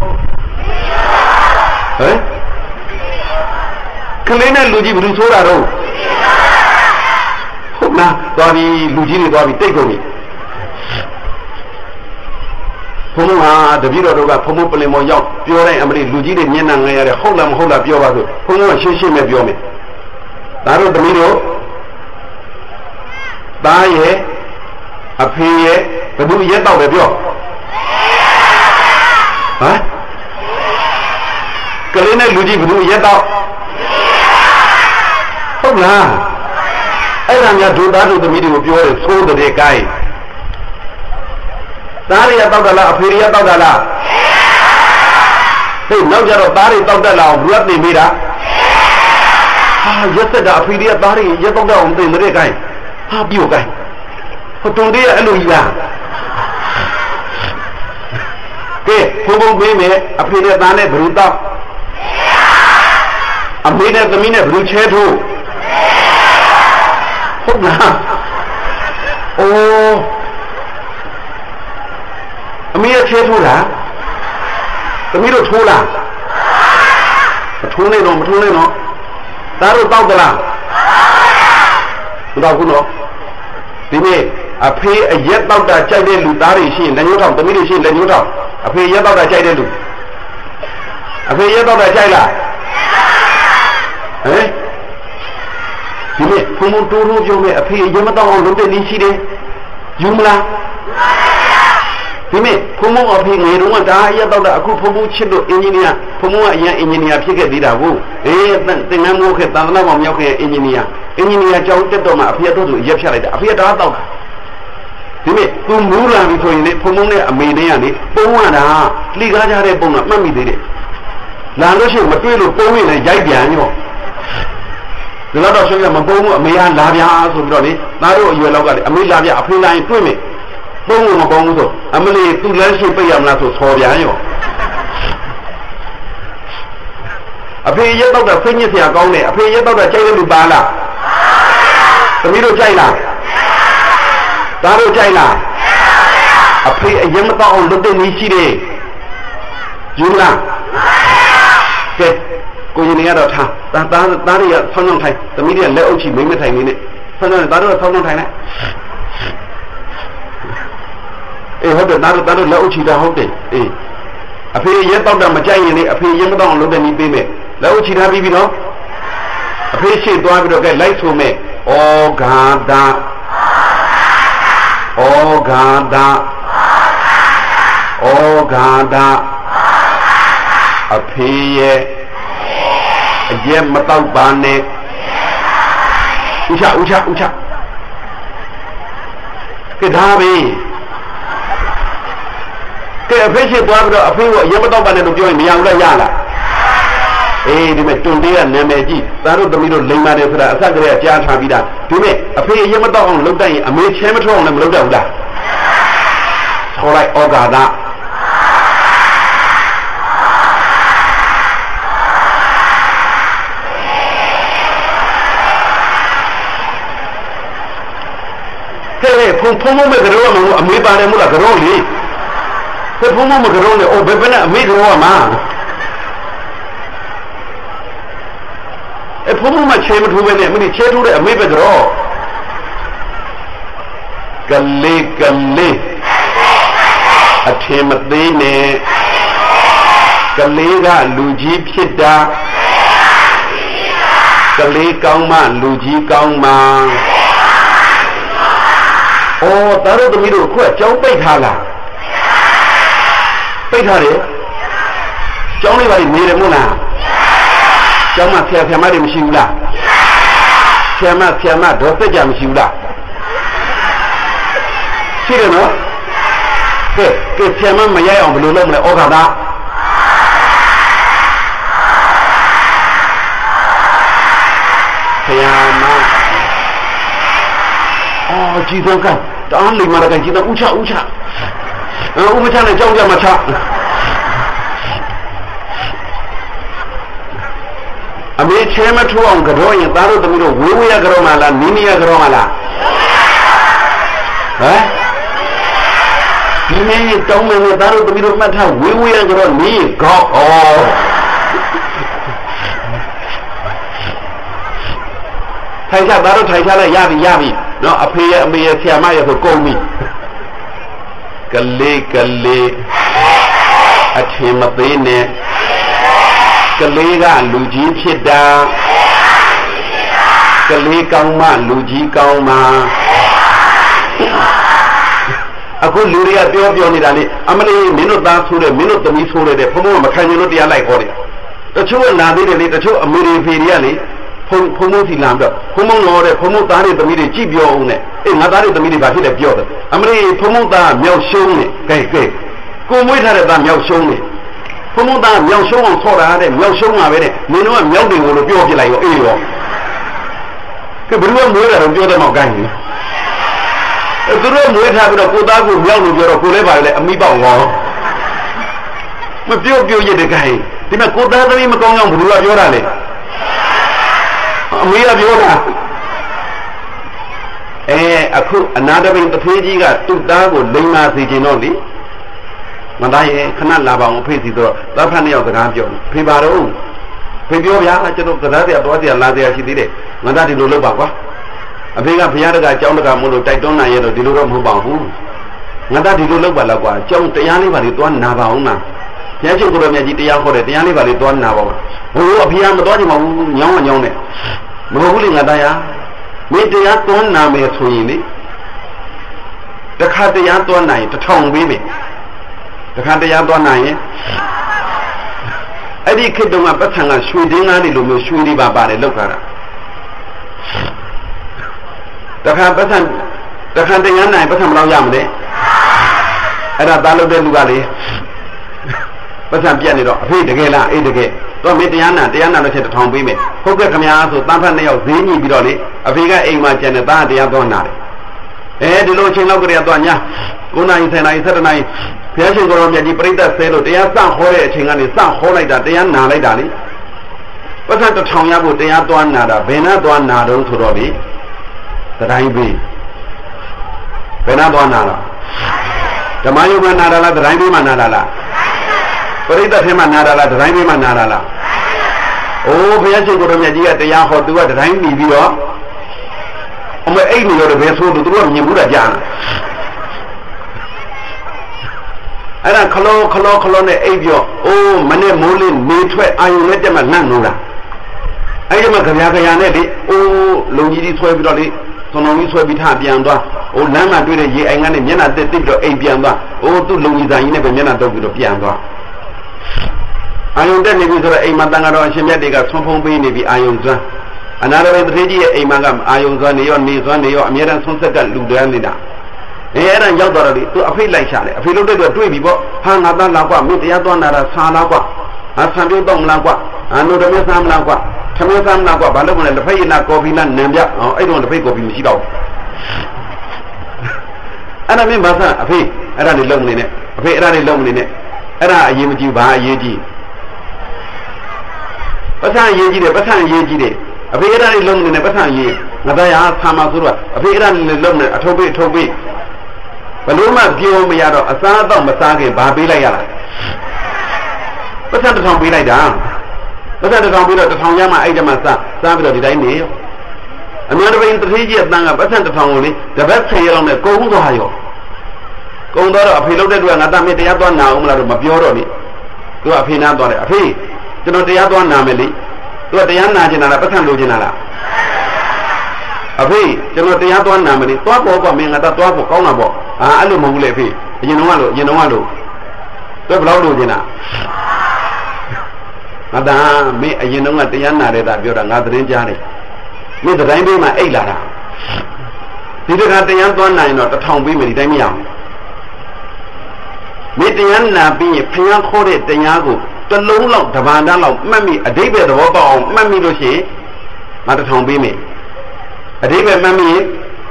ဟမ်ကလေးနဲ့လူကြီးဘယ်လိုဆိုတာတော့ဟုတ်လားသွားပြီလူကြီးတွေသွားပြီတိတ်ကုန်ပြီဘုံဟာတပည့်တော်တို့ကဘုံဘုံပလင်မော်ရောက်ပြောတဲ့အမရိလူကြီးတွေမျက်နှာငယ်ရတယ်ဟုတ်လားမဟုတ်လားပြောပါဆိုဘုံဘုံကရှင်းရှင်းပဲပြောမယ်ဒါတို့တပည့်တို့သားရဲ့အဖေရဲ့ဘယ်သူရက်တော့လဲပြောဟမ်ကလေးနဲ့လူကြီးဘယ်သူရက်တော့ဟုတ်လားအဲ့ဒါများဒုသားတို့သမီးတွေကိုပြောတယ်သိုးတဲ့ကိုင်းသားရရတောက်တာလားအဖေရရတောက်တာလားဟေးနောက်ကြတော့သားတွေတောက်တတ်လာအောင်ဘုရားသိမိတာဟာရက်သက်တာအဖေရသားတွေရက်တောက်တတ်အောင်သိနေတဲ့ကိုင်းဟာပြောကိုင်းဟိုတုံသေးရအဲ့လိုကြီးလားကဲဘုံဘုံပေးမယ်အဖေနဲ့သားနဲ့ဘယ်လိုတောက်အမေနဲ့သမီးနဲ့ဘယ်လိုချဲထိုးဟုတ်လားအိုးအမေရချဲထိုးလားသမီးတို့ထိုးလားမထိုးနဲ့တော့မထိုးနဲ့တော့သားတို့တောက်သလားမတောက်ဘူးနော်ဒီနေ့အဖေအရက်တောက်တာကြိုက်တဲ့လူသားတွေရှိရင်လက်ညှိုးထောင်သမီးတွေရှိရင်လက်ညှိုးထောင်အဖေရက်တောက်တာကြိုက်တဲ့လူအဖေရက်တောက်တာကြိုက်လားဟမ်ဒီနေ့ဘုံဘုံတိုးတိုးပြောမယ်အဖေရက်မတောက်အောင်လုပ်တဲ့နည်းရှိတယ်ယူမလားဒီနေ့ဘုံဘုံအဖေငယ်တုန်းကဒါရက်တောက်တာအခုဘုံဘုံချစ်လို့အင်ဂျင်နီယာဘုံဘုံကအရင်အင်ဂျင်နီယာဖြစ်ခဲ့သေးတာကိုအေးသင်္ကန်းမိုးခဲ့တန်တနာမောင်မြောက်ခဲ့အင်ဂျင်နီယာအင်ဂျင်နီယာကြောင်းတက်တော့မှအဖေတော့သူရက်ဖြတ်လိုက်တာအဖေကဒါတောက်တာဒီနေ့သူမူးလာပြီဆိုရင်လေဘုံဘုံနဲ့အမေနဲ့ကနေပုံရတာလှိကားကြတဲ့ပုံတော့မှတ်မိသေးတယ်လာလို့ရှိရင်မတွေ့လို့ပုံရင်လည်းရိုက်ပြန်ရောဒီတော့ဆိုရင်မပုံဘူးအမေကလာပြားဆိုပြီးတော့လေသားတို့အရွယ်လောက်ကလေအမေလာပြားအဖေလာရင်တွေ့မယ်ပုံလို့မပုံဘူးဆိုအမလေးသူ့လမ်းရှိပိတ်ရမလားဆိုဆော်ပြန်ရောအဖေရက်တော့တာဖိညစ်ဆရာကောင်းတယ်အဖေရက်တော့တာကြိုက်တဲ့လူပါလားသမီးတို့ကြိုက်လားသားတို့ကြိုက်လားအဖေအရင်မတော့အောင်လုပ်တဲ့နည်းရှိတယ်ယူလားကဲကိုရင်တွေကတော့ထားသားသားသားတွေကဆောင်းဆောင်းထိုင်သမီးတွေကလက်အုပ်ချီမိမထိုင်နေနဲ့ဆောင်းဆောင်းသားတို့ကဆောင်းဆောင်းထိုင်လိုက်အေးဟုတ်တယ်သားတို့သားတို့လက်အုပ်ချီတာဟုတ်တယ်အေးအဖေရက်တော့တာမကြိုက်ရင်လေအဖေရင်မတော့အောင်လုပ်တဲ့နည်းပေးမယ်လက်အုပ်ချီထားပြီးပြီနော်အဖေရှေ့သွားပြီးတော့ကဲလိုက်ဆိုမယ်ဩဃာတဩဃာတဩဃာတအဖေရဲ့အရက်မတော့ပါနဲ့ဥချဥချဥချကဲဒါပဲကဲအဖေရှိသွားပြီးတော့အဖေကအရက်မတော့ပါနဲ့လို့ပြောရင်မရဘူးလားရလားအေးဒီမဲ့တွန်တေးကနာမည်ကြီးသားတို့သမီးတို့လိမ်ပါတယ်ဆိုတာအစကတည်းကကြားထားပြီးသားဒီမဲ့အဖေအရက်မတော့အောင်လုပ်တတ်ရင်အမေချဲမထောအောင်လည်းမလုပ်တတ်ဘူးလားခေါ်လိုက်ဩဃာတဟဲ့ဖုံဖုံမကတော့မလို့အမေပါတယ်မလားကတော့လေဖုံဖုံမကတော့လေအော်ဘယ်ဘက်နဲ့အမေကတော့မှာအဖုံဖုံမချဲမထိုးပဲနဲ့အမေချဲထိုးတဲ့အမေပဲကတော့ကလေးကလေးအထင်မသေးနဲ့ကလေးကလူကြီးဖြစ်တာကလေးကောင်းမှလူကြီးကောင်းမှဩသားတို့သမီးတို့ခုကကြောင်းပိတ်ထားလားပိတ်ထားတယ်ကျောင်းလေးပါနေတယ်မို့လားကျောင်းမှာဆရာဆရာမတွေမရှိဘူးလားဆရာမဆရာမတော့စက်ကြမရှိဘူးလားရှိတယ်နော်ကဲကဲဆရာမမရအောင်ဘယ်လိုလုပ်မလဲဩဃာတာဆရာမအော်ကြည်တော့ကတအားလိမ္မာကကြည်တော့ဥချဥချအဲဥမချနဲ့ကြောင်းကြမှာချအမေချဲမထိုးအောင်ကြောရင်သားတို့သမီးတို့ဝေးဝေးရကြောမှာလားနီးနီးရကြောမှာလားဟမ်ဒီနေ့တောင်းမယ်သားတို့သမီးတို့မှတ်ထားဝေးဝေးရကြောနီးကောက်ဩထိုင်ချသားတို့ထိုင်ချလိုက်ရပြီရပြီနော်အဖေရဲ့အမေရဲ့ဆရာမရဲ့ဆိုကုန်ပြီကလေးကလေးအထင်မသေးနဲ့ကလေးကလူကြီးဖြစ်တာကလေးကောင်းမှလူကြီးကောင်းမှာအခုလူတွေကပြောပြောနေတာလေအမလေးမင်းတို့သားဆိုးတယ်မင်းတို့သမီးဆိုးတယ်တဲ့ဘုံဘုံမခံရင်လို့တရားလိုက်ခေါ်တယ်တချို့ကလာသေးတယ်လေတချို့အမေတွေဖေတွေကလေဖုံဖုံမိုးစီလာတော့ဖုံမုံတော်တဲ့ဖုံမုံသားတွေသမီးတွေကြည့်ပြောအောင်နဲ့အေးငါသားတွေသမီးတွေဘာဖြစ်လဲပြောတယ်အမလေးဖုံမုံသားမြောက်ရှုံးနေကဲကဲကိုမွေးထားတဲ့သားမြောက်ရှုံးနေဖုံမုံသားမြောက်ရှုံးအောင်ဆော့တာတဲ့မြောက်ရှုံးမှာပဲတဲ့နင်တို့ကမြောက်တွေကိုလို့ပြောပြလိုက်ရောအေးရောကဲဘယ်လိုမွေးတာတော့ပြောတယ်မောက်ကိုင်းနေအဲသူတို့မွေးထားပြီးတော့ကိုသားကိုမြောက်လို့ပြောတော့ကိုလည်းပါလေအမိပေါက်ရောမပြောပြောရတဲ့ကိုင်းဒီမှာကိုသားသမီးမကောင်းအောင်ဘယ်လိုပြောတာလဲအမေကပြောတာအဲအခုအနာတပိန်တဖေးကြီးကသူ့သားကိုလိမ္မာစေခြင်းတော့လေမသားရဲ့ခဏလာပါအောင်ဖေးစီတော့သားဖတ်နှစ်ယောက်စကားပြောဖေးပါတော့ဖေးပြောဗျာကျွန်တော်ကစားတရားတော်တရားလာတရားရှိသေးတယ်ငါသားဒီလိုလုပ်ပါကွာအဖေကဘုရားတကာကြောင်းတကာမို့လို့တိုက်တွန်းနိုင်ရတော့ဒီလိုတော့မဟုတ်ပါဘူးငါသားဒီလိုလုပ်ပါလောက်ကွာကြောင်းတရားလေးပါလေသွားနာပါအောင်လားဘုရားချုပ်ကိုယ်တော်မြတ်ကြီးတရားခေါ်တယ်တရားလေးပါလေသွားနာပါဦးဟိုအဖေကမသွားချင်ပါဘူးညောင်းညောင်းနဲ့မဟုတ်ဘူးလေငါသားရမင်းတရားသွန်းနာမယ်ဆိုရင်လေတခါတရားသွန်းနိုင်တထောင်ပေးမယ်တခါတရားသွန်းနိုင်ရင်အဲ့ဒီခေတ်တုန်းကပတ်ဆံကရွှေတင်းကားတွေလိုမျိုးရွှေတွေပါပါတယ်လောက်ခါတာတခါပတ်ဆံတခါတရားနိုင်ပတ်ဆံမလောက်ရမလဲအဲ့ဒါသားလုပ်တဲ့လူကလေပတ်စံပြတ်နေတော့အဖေတကယ်လားအေးတကယ်တော့မင်းတရားနာတရားနာလို့ချက်တစ်ထောင်ပေးမယ်ဟုတ်ကဲ့ခင်ဗျာဆိုတန်းဖတ်နှစ်ယောက်ဈေးညီပြီးတော့လေအဖေကအိမ်မှာကျန်တဲ့သားတရားသွားနာတယ်အဲဒီလိုအချိန်လောက်ကလေးတော့ည၉နာရီ၁၀နာရီ၁၇နာရီဘုရားရှင်ကိုယ်တော်မြတ်ကြီးပြိဿဆဲလို့တရားစဟောတဲ့အချိန်ကနေစဟောလိုက်တာတရားနာလိုက်တာလေပတ်စံတစ်ထောင်ရဖို့တရားသွားနာတာဘယ်နှသွားနာတော့ဆိုတော့လေသတိုင်းပေးဘယ်နှသွားနာလားဓမ္မယုံမှာနာတာလားသတိုင်းပေးမှာနာတာလားပရိသတ်ထဲမှာနာတာလားတိုင်းပေးမှာနာတာလားအိုးဘုရားရှင်ကိုယ်တော်မြတ်ကြီးကတရားဟောသူကတိုင်းပြီးပြီးတော့အမေအိတ်နေရောဘယ်ဆိုသူတို့ကမြင်ဘူးတာကြားအဲ့ဒါခလောခလောခလောနဲ့အိတ်ပြောအိုးမနဲ့မိုးလေးနေထွက်အာယုံနဲ့တက်မှလန့်လို့လားအဲ့ဒီမှာကြပြားကြရာနဲ့လေအိုးလုံကြီးကြီးဆွဲပြီးတော့လေသွန်တော်ကြီးဆွဲပြီးထပြန်သွားအိုးလမ်းမှာတွေ့တဲ့ရေအိမ်ကနေမျက်နှာတက်တက်ပြီးတော့အိမ်ပြန်သွားအိုးသူ့လုံကြီးဆိုင်ကြီးနဲ့ပဲမျက်နှာတုပ်ပြီးတော့ပြန်သွားအာယုန်တက်နေပြီဆိုတော့အိမ်မှာတန်ဃာတော်အရှင်မြတ်တွေကဆွန်ဖုံးပေးနေပြီအာယုန်စွမ်းအနာရဝေတထေကြီးရဲ့အိမ်မှာကအာယုန်စွမ်းနေရောနေစွမ်းနေရောအမြဲတမ်းဆွန်းဆက်ကလူတန်းနေတာအဲအဲ့ဒါရောက်တော့လေသူအဖေလိုက်ရှာတယ်အဖေလုပ်တဲ့တော့တွေ့ပြီပေါ့ဟာငါသားလာကွာမင်းတရားသွားနာတာဆာလာကွာဟာဆံပြုတ်တော့မလားကွာအာနုဓမေသမ်းမလားကွာထမေသမ်းမလားကွာဘာလို့မလဲလက်ဖက်ရည်လားကော်ဖီလားနံပြဟောအဲ့တော့လက်ဖက်ကော်ဖီမရှိတော့အဲ့ဒါမင်းဘာသာအဖေအဲ့ဒါနေလုံးနေနဲ့အဖေအဲ့ဒါနေလုံးနေနဲ့အဲ့ဒါအရေးမကြီးဘာအရေးကြီးပတ်စံရေးကြီးတယ်ပတ်စံရေးကြီးတယ်အဖေအဲ့ဒါလေးလုံးနေတယ်ပတ်စံရေးငါသားရဆာမဆိုတော့အဖေအဲ့ဒါလေးလုံးနေအထုပ်ပေးအထုပ်ပေးဘလို့မှပြောမရတော့အစားတော့မစားခင်ဘာပေးလိုက်ရလားပတ်စံတစ်ထောင်ပေးလိုက်တာပတ်စံတစ်ထောင်ပြီးတော့တစ်ထောင်ရမှအဲ့ဒီမှာစားစားပြီးတော့ဒီတိုင်းနေရောအများတပိန်တတိကြီးအတန်းကပတ်စံတစ်ထောင်ကိုလေတပတ်ဆယ်ရအောင်နဲ့ကုန်သွားရောကုန်တော့အဖေလုပ်တဲ့သူကငါသားမင်းတရားသွားနာအောင်မလားတော့မပြောတော့လေသူကအဖေနာသွားတယ်အဖေကျွန်တော်တရားသွားနာမယ်လေသူကတရားနာကျင်တာလားပတ်စံလိုချင်တာလားအဖေကျွန်တော်တရားသွားနာမယ်လေသွားပေါ်ကမင်းငါသားသွားဖို့ကောင်းတာပေါ့ဟာအဲ့လိုမဟုတ်ဘူးလေအဖေအရင်တော့ကလို့အရင်တော့ကလို့တွဲဘလောက်လို့ကျင်တာငါသားမင်းအရင်တော့ကတရားနာတဲ့တာပြောတာငါသတင်းကြားတယ်မင်းတိုင်းပေးမှအိတ်လာတာဒီတခါတရားသွားနိုင်တော့တစ်ထောင်ပေးမယ်ဒီတိုင်းမရအောင်မင်းတရားနာပြီးရင်ဖျားခေါ်တဲ့တရားကိုတစ်လုံးလောက်တဘာတန်းလောက်မှတ်မိအဓိပ္ပာယ်သဘောပေါက်အောင်မှတ်မိလို့ရှိရင်ငါတစ်ထောင်ပေးမယ်အဓိပ္ပာယ်မှတ်မိရင်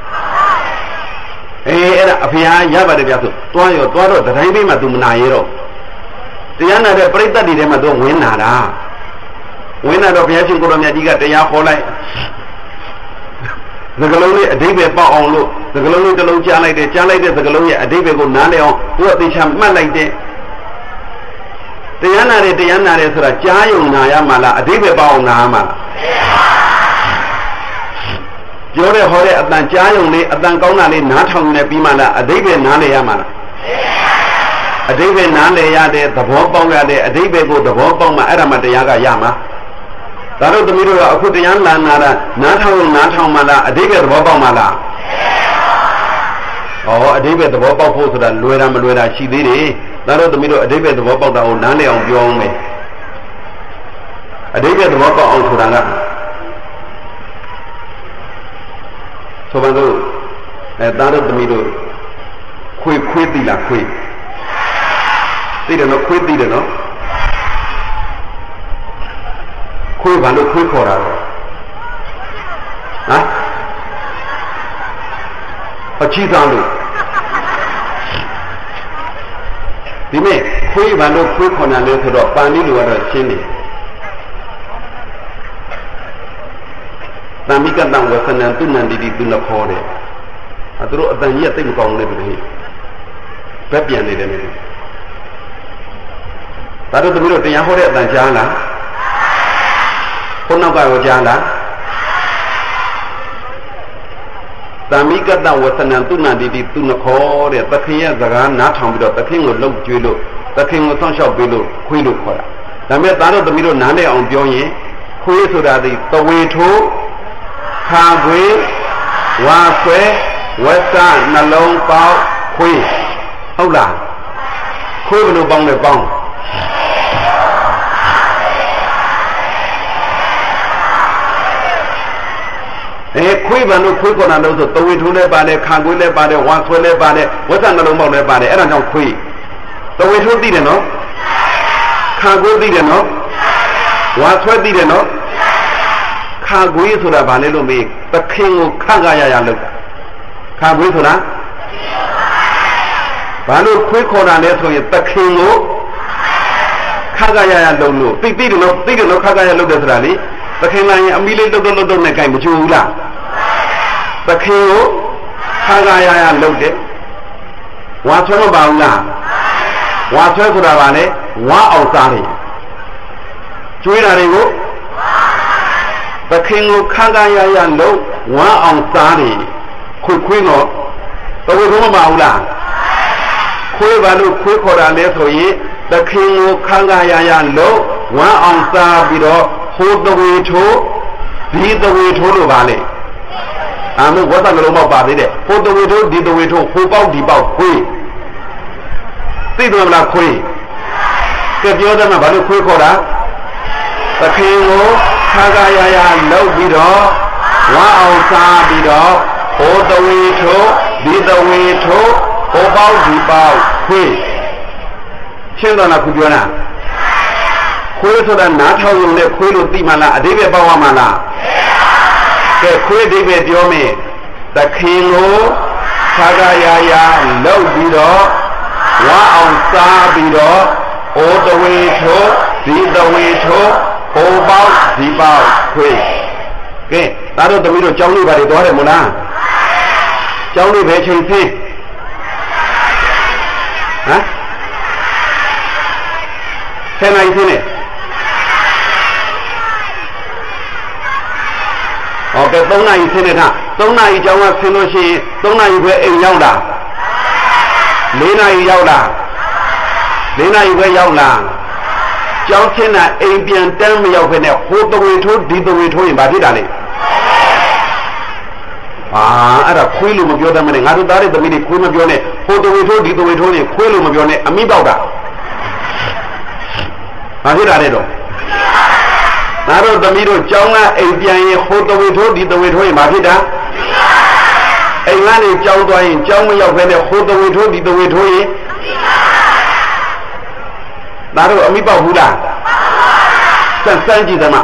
အေးအဲ့ဒါအဖေဟာရပါတယ်ဗျာဆိုတွားရောတွားတော့တတိုင်းပေးမှ तू မနာရဲတော့တရားနာတဲ့ပြိဿတ်တွေထဲမှာ तू ဝင်နာတာဝင်နာတော့ဘုရားရှင်ကိုတော်မြတ်ကြီးကတရားဟောလိုက်သကလုံးလေးအဓိပ္ပာယ်ပေါက်အောင်လို့သကလုံးလေးတစ်လုံးကြားလိုက်တယ်ကြားလိုက်တဲ့သကလုံးရဲ့အဓိပ္ပာယ်ကိုနားလည်အောင် तू အသေးချာမှတ်လိုက်တယ်တရားနာတယ်တရားနာတယ်ဆိုတာကြားယုံနာရမှာလားအဓိပ္ပာယ်ပေါက်အောင်နာရမှာလားပြောတဲ့ဟောတဲ့အတန်ကြားယုံလေးအတန်ကောင်းတာလေးနားထောင်နေပြီးမှလားအဓိပ္ပာယ်နားလည်ရမှာလားအဓိပ္ပာယ်နားလည်ရတဲ့သဘောပေါက်ရတဲ့အဓိပ္ပာယ်ကိုသဘောပေါက်မှအဲ့ဒါမှတရားကရမှာဒါတို့သမီးတို့ကအခုတရားနာနာတာနားထောင်နားထောင်မှလားအဓိပ္ပာယ်သဘောပေါက်မှလားဩအဓိပ္ပာယ်သဘောပေါက်ဖို့ဆိုတာလွယ်တာမလွယ်တာရှိသေးတယ်ဒါတို့သမီးတို့အဓိပ္ပာယ်သဘောပေါက်တာကိုနားလည်အောင်ပြောအောင်မယ်အဓိပ္ပာယ်သဘောပေါက်အောင်ဆိုတာကဆိုပါတော့အဲသားတို့သမီးတို့ခွေခွေးသိလားခွေးသိတယ်နော်ခွေးသိတယ်နော်ခွေးဘာလို့ခွေးခေါ်တာလဲဟမ်အချီးသားလို့ဒီမဲ့ခွေးဘာလို့ခွေးခေါ်တာလဲဆိုတော့ပါဠိလိုကတော့ရှင်းတယ်သံမိကတံဝဆနံသူနန္တိတိသူနခေါ်တယ်အဲသူတို့အတန်ကြီးကသိမကောင်းဘူးလေဘယ်ဘက်ပြန်နေတယ်လေဒါတို့တပည့်တို့တရားဟောတဲ့အတန်ကြားလားခုနောက်ကရောကြားလားသံမိကတံဝဆနံသူနန္တိတိသူနခေါ်တဲ့သခင်ရဲ့စကားနားထောင်ပြီးတော့သခင်ကိုလှုပ်ကြွေးလို့သခင်ကိုဆောင်းလျှောက်ပေးလို့ခွေးလို့ခေါ်တာဒါမဲ့ဒါတို့တပည့်တို့နားလည်အောင်ပြောရင်ခွေးဆိုတာဒီသဝေထိုးခါခွေဝါဆွဲဝက်စနှလုံးပေါက်ခွေးဟုတ်လားခွေးဘယ်လိုပေါင်းလဲပေါင်းအဲခွေးဘယ်လိုခွေးခေါ်တာလို့ဆိုတဝေထိုးလည်းပါတယ်ခါခွေလည်းပါတယ်ဝါဆွဲလည်းပါတယ်ဝက်စနှလုံးပေါက်လည်းပါတယ်အဲ့ဒါကြောင့်ခွေးတဝေထိုးသိတယ်နော်ခါခွေသိတယ်နော်ဝါဆွဲသိတယ်နော်ခါခွေးဆိုတာဘာလဲလို့မေးသခင်ကိုခန့်ခါရရလောက်တာခါခွေးဆိုတာဘာလို့ခွေးခေါ်တာလဲဆိုရင်သခင်ကိုခန့်ခါရရလောက်လို့သိသိတယ်နော်သိတယ်နော်ခန့်ခါရလောက်တယ်ဆိုတာလေသခင်လာရင်အမီလေးတုတ်တုတ်တုတ်နဲ့ကြိုင်မချိုးဘူးလားသခင်ကိုခန့်ခါရရလောက်တယ်ဝါဆွဲမပါဘူးလားဝါဆွဲဆိုတာဘာလဲဝါအောင်စားတယ်ကျွေးတာတွေကိုသခင်ကိုခန့်ခါရရလို့ဝမ်းအောင်စားတယ်ခွေခွေးတော့တဝေထုံးမပါဘူးလားခွေးဘာလို့ခွေးခေါ်တာလဲဆိုရင်သခင်ကိုခန့်ခါရရလို့ဝမ်းအောင်စားပြီးတော့ဟိုတဝေထိုးဒီတဝေထိုးလို့ပါလေအာမဝတ်သလုံးပေါက်ပါသေးတယ်ဟိုတဝေထိုးဒီတဝေထိုးဟိုပေါက်ဒီပေါက်ခွေးသိတယ်မလားခွေးကပြောတယ်မှာဘာလို့ခွေးခေါ်တာသခင်ကိုခါခါရရလောက်ပြီးတော့ဝါအောင်စားပြီးတော့ဟိုတဝေထိုးဒီတဝေထိုးဟိုပေါက်ဒီပေါက်ခွေးရှင်းတော့လားခုပြောတာခွေးဆိုတာနားထောင်ရုံနဲ့ခွေးလို့သိမှလားအဓိပ္ပာယ်ပေါက်ရမှာလားကဲခွေးအဓိပ္ပာယ်ပြောမယ်သခင်ကိုခါခါရရလောက်ပြီးတော့ဝါအောင်စားပြီးတော့ဟိုတဝေထိုးဒီတဝေထိုးဟိုပေါက်ဒီပေါက်ခွေးကဲဒါတို့တပည့်တို့ကျောင်းလေးပါတွေသွားတယ်မို့လားကျောင်းလေးပဲချိန်ဖင်းဟမ်ဆယ်နိုင်ဖင်းနေဟောကဲသုံးနာရီဖင်းနေတာသုံးနာရီကျောင်းကဆင်းလို့ရှိရင်သုံးနာရီပဲအိမ်ရောက်လာလေးနာရီရောက်လာလေးနာရီပဲရောက်လာကျောင်းချင်းတာအိမ်ပြန်တန်းမရောက်ခဲ့နဲ့ဟိုတဝေထိုးဒီတဝေထိုးရင်ဘာဖြစ်တာလဲအာအဲ့ဒါခွေးလို့မပြောတတ်မနဲ့ငါတို့သားတွေသမီးတွေခွေးမပြောနဲ့ဟိုတဝေထိုးဒီတဝေထိုးရင်ခွေးလို့မပြောနဲ့အမိပေါက်တာဘာဖြစ်တာလဲတော့ငါတို့သမီးတို့ကျောင်းကအိမ်ပြန်ရင်ဟိုတဝေထိုးဒီတဝေထိုးရင်ဘာဖြစ်တာအိမ်ကနေကျောင်းသွားရင်ကျောင်းမရောက်ဘဲနဲ့ဟိုတဝေထိုးဒီတဝေထိုးရင်ဒါတို့အမိပေါက်ဘူးလားစမ်းစမ်းကြည့်သမား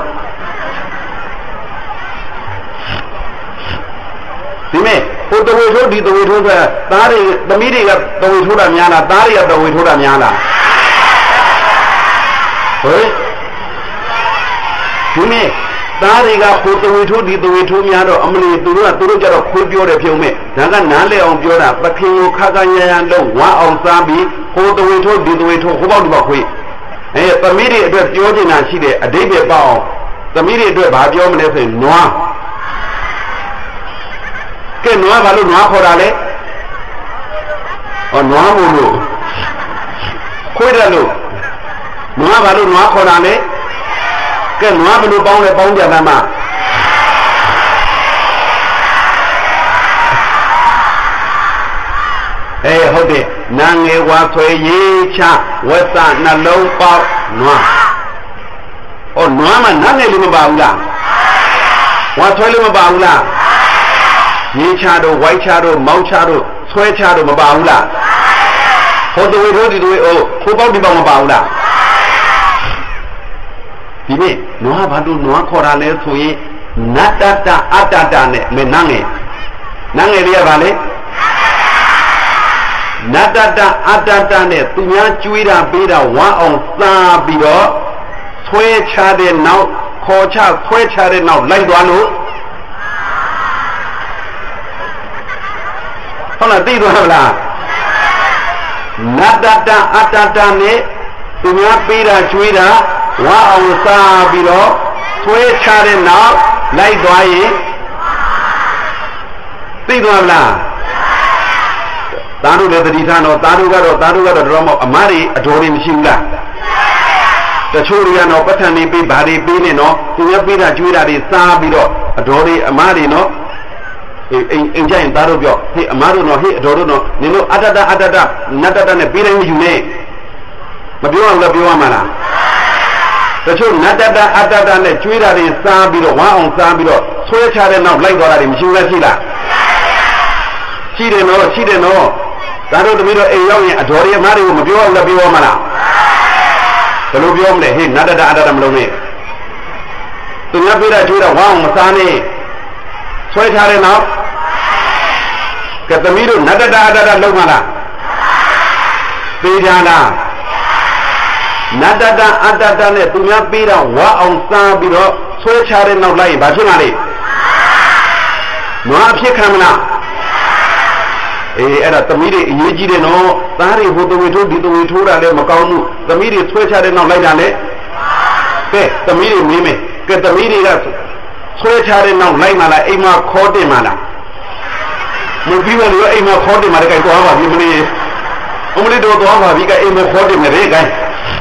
ဒီမဲ့ဟိုတဝေထိုးဒီတဝေထိုးဆိုတာသားတွေသမီးတွေကတဝေထိုးတာများလားသားတွေကတဝေထိုးတာများလားဟဲ့ဒီမဲ့သားတွေကဟိုတဝေထိုးဒီတဝေထိုးများတော့အမလီသူတို့ကသူတို့ကြတော့ခွေးပြောတယ်ဖြုံမဲ့ဒါကနားလဲအောင်ပြောတာပခင်ကိုခါခါရရလုံးဝမ်းအောင်စားပြီးဟိုတဝေထိုးဒီတဝေထိုးဟိုပေါက်ဒီပေါက်ခွေးအဲသမီးတွေအတွက်ပြောချင်တာရှိတယ်အတိတ်ပဲပေါ့အောင်သမီးတွေအတွက်ဘာပြောမလဲဆိုရင်နွားကဲနွားဘာလို့နွားခေါ်တာလဲဟောနွားမို့လို့ခွေးတယ်လို့နွားဘာလို့နွားခေါ်တာလဲကဲနွားဘယ်လိုပေါင်းလဲပေါင်းကြတာမှအေးဟုတ်တယ်နာငယ်ဝါဆွေရေးချဝက်စနှလုံးပေါက်နွားဩနွားမှာနာငယ်လေးမပါဘူးလားဝါဆွေလေးမပါဘူးလားရေးချတို့ဝိုက်ချတို့မောက်ချတို့ဆွဲချတို့မပါဘူးလားဟိုတဝေထိုးဒီတဝေအိုးခိုးပေါက်ဒီပေါက်မပါဘူးလားဒီနေ့နွားဘာလို့နွားခေါ်တာလဲဆိုရင်နတ္တတအတ္တတနဲ့မနငယ်နငယ်လေးကဘာလဲနတ္တတအတ္တတနဲ့သူများကျွေးတာပေးတာဝမ်းအောင်စားပြီးတော့ဆွဲချတဲ့နောက်ခေါ်ချဆွဲချတဲ့နောက်လိုက်သွားလို့ဟုတ်လားသိသွားမလားနတ္တတအတ္တတနဲ့သူများပေးတာကျွေးတာဝါအောင်စားပြီးတော့ဆွဲချတဲ့နောက်လိုက်သွားရင်သိသွားမလားသားတို့လည်းတတိထားတော့သားတို့ကတော့သားတို့ကတော့တော့မအမားတွေအတော်တွေမရှိဘူးလားတချို့တွေကတော့ပတ်ထန်နေပေးဗာတွေပေးနေတော့သူများပေးတာကျွေးတာတွေစားပြီးတော့အတော်တွေအမားတွေနော်အိမ်အိမ်ကြရင်သားတို့ပြောဟေးအမားတို့တော့ဟေးအတော်တို့တော့နင်တို့အတ္တတအတ္တတနတ္တတနဲ့ပေးတိုင်းမယူနဲ့မပြောအောင်လည်းပြောရမှာလားတချို့နတ္တတအတ္တတနဲ့ကျွေးတာတွေစားပြီးတော့ဝမ်းအောင်စားပြီးတော့ဆွဲချတဲ့နောက်လိုက်သွားတာတွေမရှိဘူးလားရှိလားရှိတယ်နော်ရှိတယ်နော်ဒါတို့တပည့်တော်အိမ်ရောက်ရင်အတော်ရမားတွေကိုမပြောအောင်လည်းပြောရမှာလားဘယ်လိုပြောမလဲဟေးနတ္တတအတ္တတမလုံးနဲ့သူများပေးတာကျွေးတာဝမ်းအောင်မစားနဲ့ဆွဲချတဲ့နောက်ကတမီးတို့နတ္တတအတ္တတလုံးမလားပေးကြလားနတ္တတအတ္တတနဲ့သူများပေးတာဝါအောင်စားပြီးတော့ဆွဲချတဲ့နောက်လိုက်ရင်ဘာဖြစ်မှာလဲနွားအဖြစ်ခံမလားအေးအဲ့ဒါသမီးတွေအရေးကြီးတယ်နော်သားတွေဟိုတဝေထိုးဒီတဝေထိုးတာလည်းမကောင်းဘူးသမီးတွေဆွဲချတဲ့နောက်လိုက်တာလည်းကဲသမီးတွေမင်းမကဲသမီးတွေကဆွဲချတဲ့နောက်လိုက်မှလားအိမ်မှာခေါ်တင်မှလားမပြီးဘူးလေအိမ်မှာခေါ်တင်မှလည်းကြိုက်သွားပါပြီမလေးအမလေးတော့သွားပါပြီကအိမ်မှာခေါ်တင်မယ်လေကြိုက်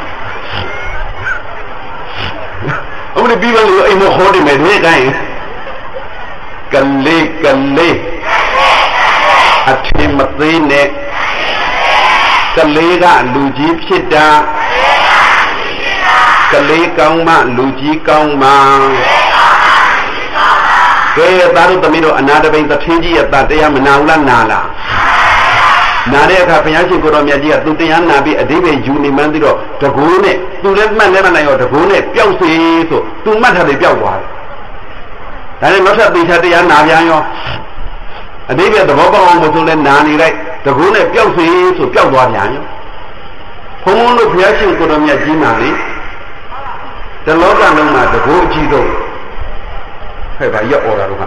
အမလေးပြီးပါလေအိမ်မှာခေါ်တင်မယ်လေကြိုက်ကလေးကလေးအထင်မသေးနဲ့ကလေးကလူကြီးဖြစ်တာကလေးကောင်းမှလူကြီးကောင်းမှကဲသားတို့သမီးတို့အနာတပိန်သထင်းကြီးရဲ့တတရားမနာဘူးလားနာလားနာတဲ့အခါဘုရားရှင်ကိုတော်မြတ်ကြီးကသူတရားနာပြီးအဓိပ္ပာယ်ယူနေမှန်းပြီးတော့တကူနဲ့သူလည်းမှတ်လည်းမနိုင်ရောတကူနဲ့ပျောက်စေဆိုသူမှတ်ထားတယ်ပျောက်သွားတယ်ဒါနဲ့နောက်ထပ်သေချာတရားနာပြန်ရောအဓိပ္ပာယ်သဘောပေါက်အောင်မဆိုလဲနာနေလိုက်တကူနဲ့ပျောက်စေဆိုပျောက်သွားပြန်ရောဘုံဘုံတို့ဘုရားရှင်ကိုတော်မြတ်ကြီးနာလေတလောကလုံးမှာတကူအကြီးဆုံးဟဲ့ဗာရောက်អော်တာတော့က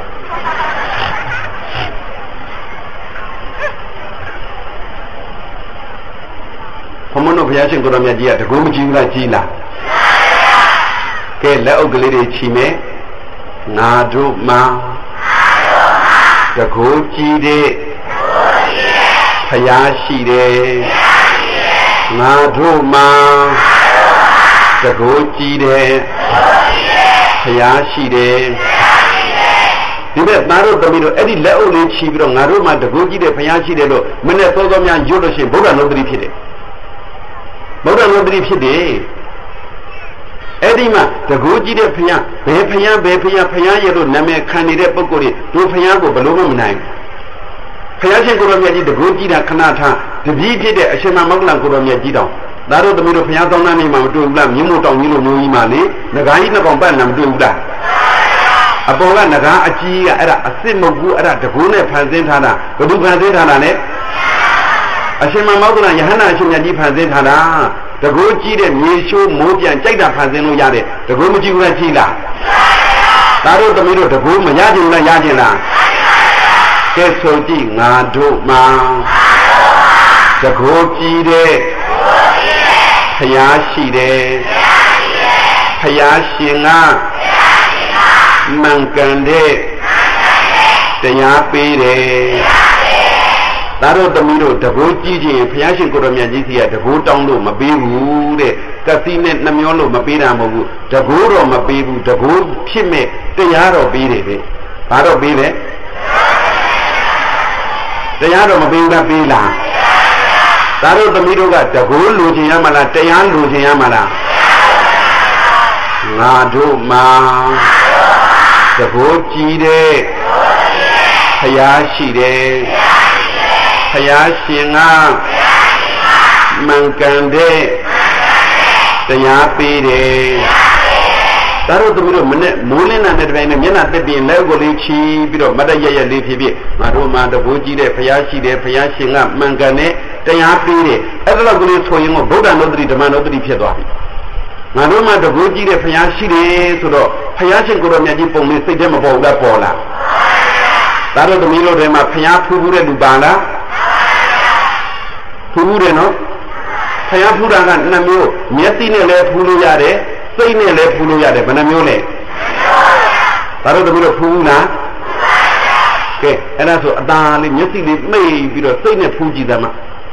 ဘုံဘုံတို့ဘုရားရှင်ကိုတော်မြတ်ကြီးကတကူမကြီးဘူးလားကြီးလားကဲလက်အုပ်ကလေးတွေချီမယ်ငါတို့မှာတကူကြီးတဲ့ဘုရားရှိတယ်ငါတို့မှာတကူကြီးတဲ့ဘုရားရှိတယ်ဒီမဲ့သားတို့သမီးတို့အဲ့ဒီလက်အုပ်လေးချီပြီးတော့ငါတို့မှာတကူကြီးတဲ့ဘုရားရှိတယ်လို့မနဲ့သောသောများရွတ်လို့ရှိရင်ဗုဒ္ဓနုတ္တိဖြစ်တယ်ဗုဒ္ဓနုတ္တိဖြစ်တယ် Edima, the Goji Pia, Bepia, Bepia, Pia, Yellow, Name, candidate Pocori, do Piago, Balloon nine. Piajan Goromia, the Goji Kanata, the V G, the Ashema Maglan Goromia Gido. That of the middle of Piazona, I'm doing that, Yumuton, you know, Imani, the guy in the company, I'm doing that. Abola Naga, Achi, a Simogu, at the Gune Pazentana, the Dupazentana. Ashema Magna, Yahana, Shimadi Pazentana. The Goji, the Mishu, Moji, and China Pazeno Yade, the Goji Rachila. That of the middle of the room, Yadina Yadina. Get so deep, Nadu Ma. The Goji de Hayashi de Hayashina Mankande, the Yapi de. That of the middle, the Goji, Piashin Goromia, the Go down low, Mabiru, the Casine Namiolo, Mabina Mabu, the Guru Mabibu, the Go Chime, the Yaro Bide, Paro Bide, the Yaro Mabina Bila. That of the middle got the Go Luciamala, the Yan Luciamala. Nadu Ma, the Goji de Hayashi de. Hayashina Mankande the Yapi de Taro the middle Mulin and the Venamina being Legolichi, Bido, Madaya Lipi, Maroma, the Boji de Payashi de Payashina Mangane, the Yapi de Everagoli for you, Boda Nodri, the man of the Piedon. Maroma, the Boji de Payashi de Sudo, Payashin Goromadi Pome, say them about that Pola. Taro the middle of them are Payapu Lubana. Pure no? Payapura Namio, Miatine le Puluyade, Saine le Puluyade, Banamule. Taro the middle of Puna. Okay, and also a darling, Yati may be the Saine Puji Dama.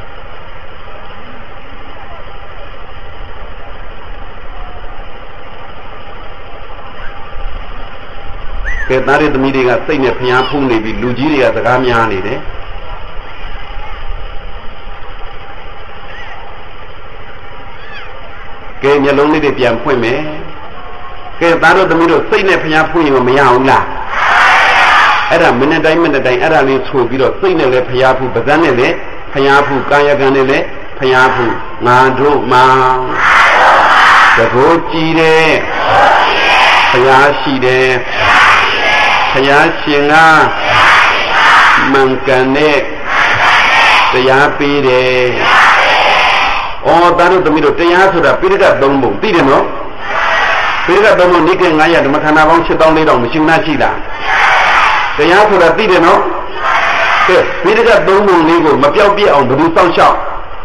Okay, that is the meeting at Saine Piapuni, Lugiria, the Gamiani. Cái nhà lông này để tiệm phơi mẹ, cái ta đó tụi mình được xây này phải nhà phơi mà mẹ ông là, ở đó mình đây mình đây ở đó liền xô bị rồi xây này là phải nhà phơi, bây giờ này là phải nhà phơi, cái nhà này là phải nhà phơi, ngàn đô mà, cái đồ chi đấy, phải nhà xí đấy, phải nhà xiên à, mang cái này, phải nhà pi đấy. Oh, that is the middle. They answer the period of Dombo. Did you know? Period of Dombo, Nick and I, the Makana won't sit down later on Machina Chila. They answer that, did you know? Period of Dombo, Nigo, Mapia on the Rusan shop.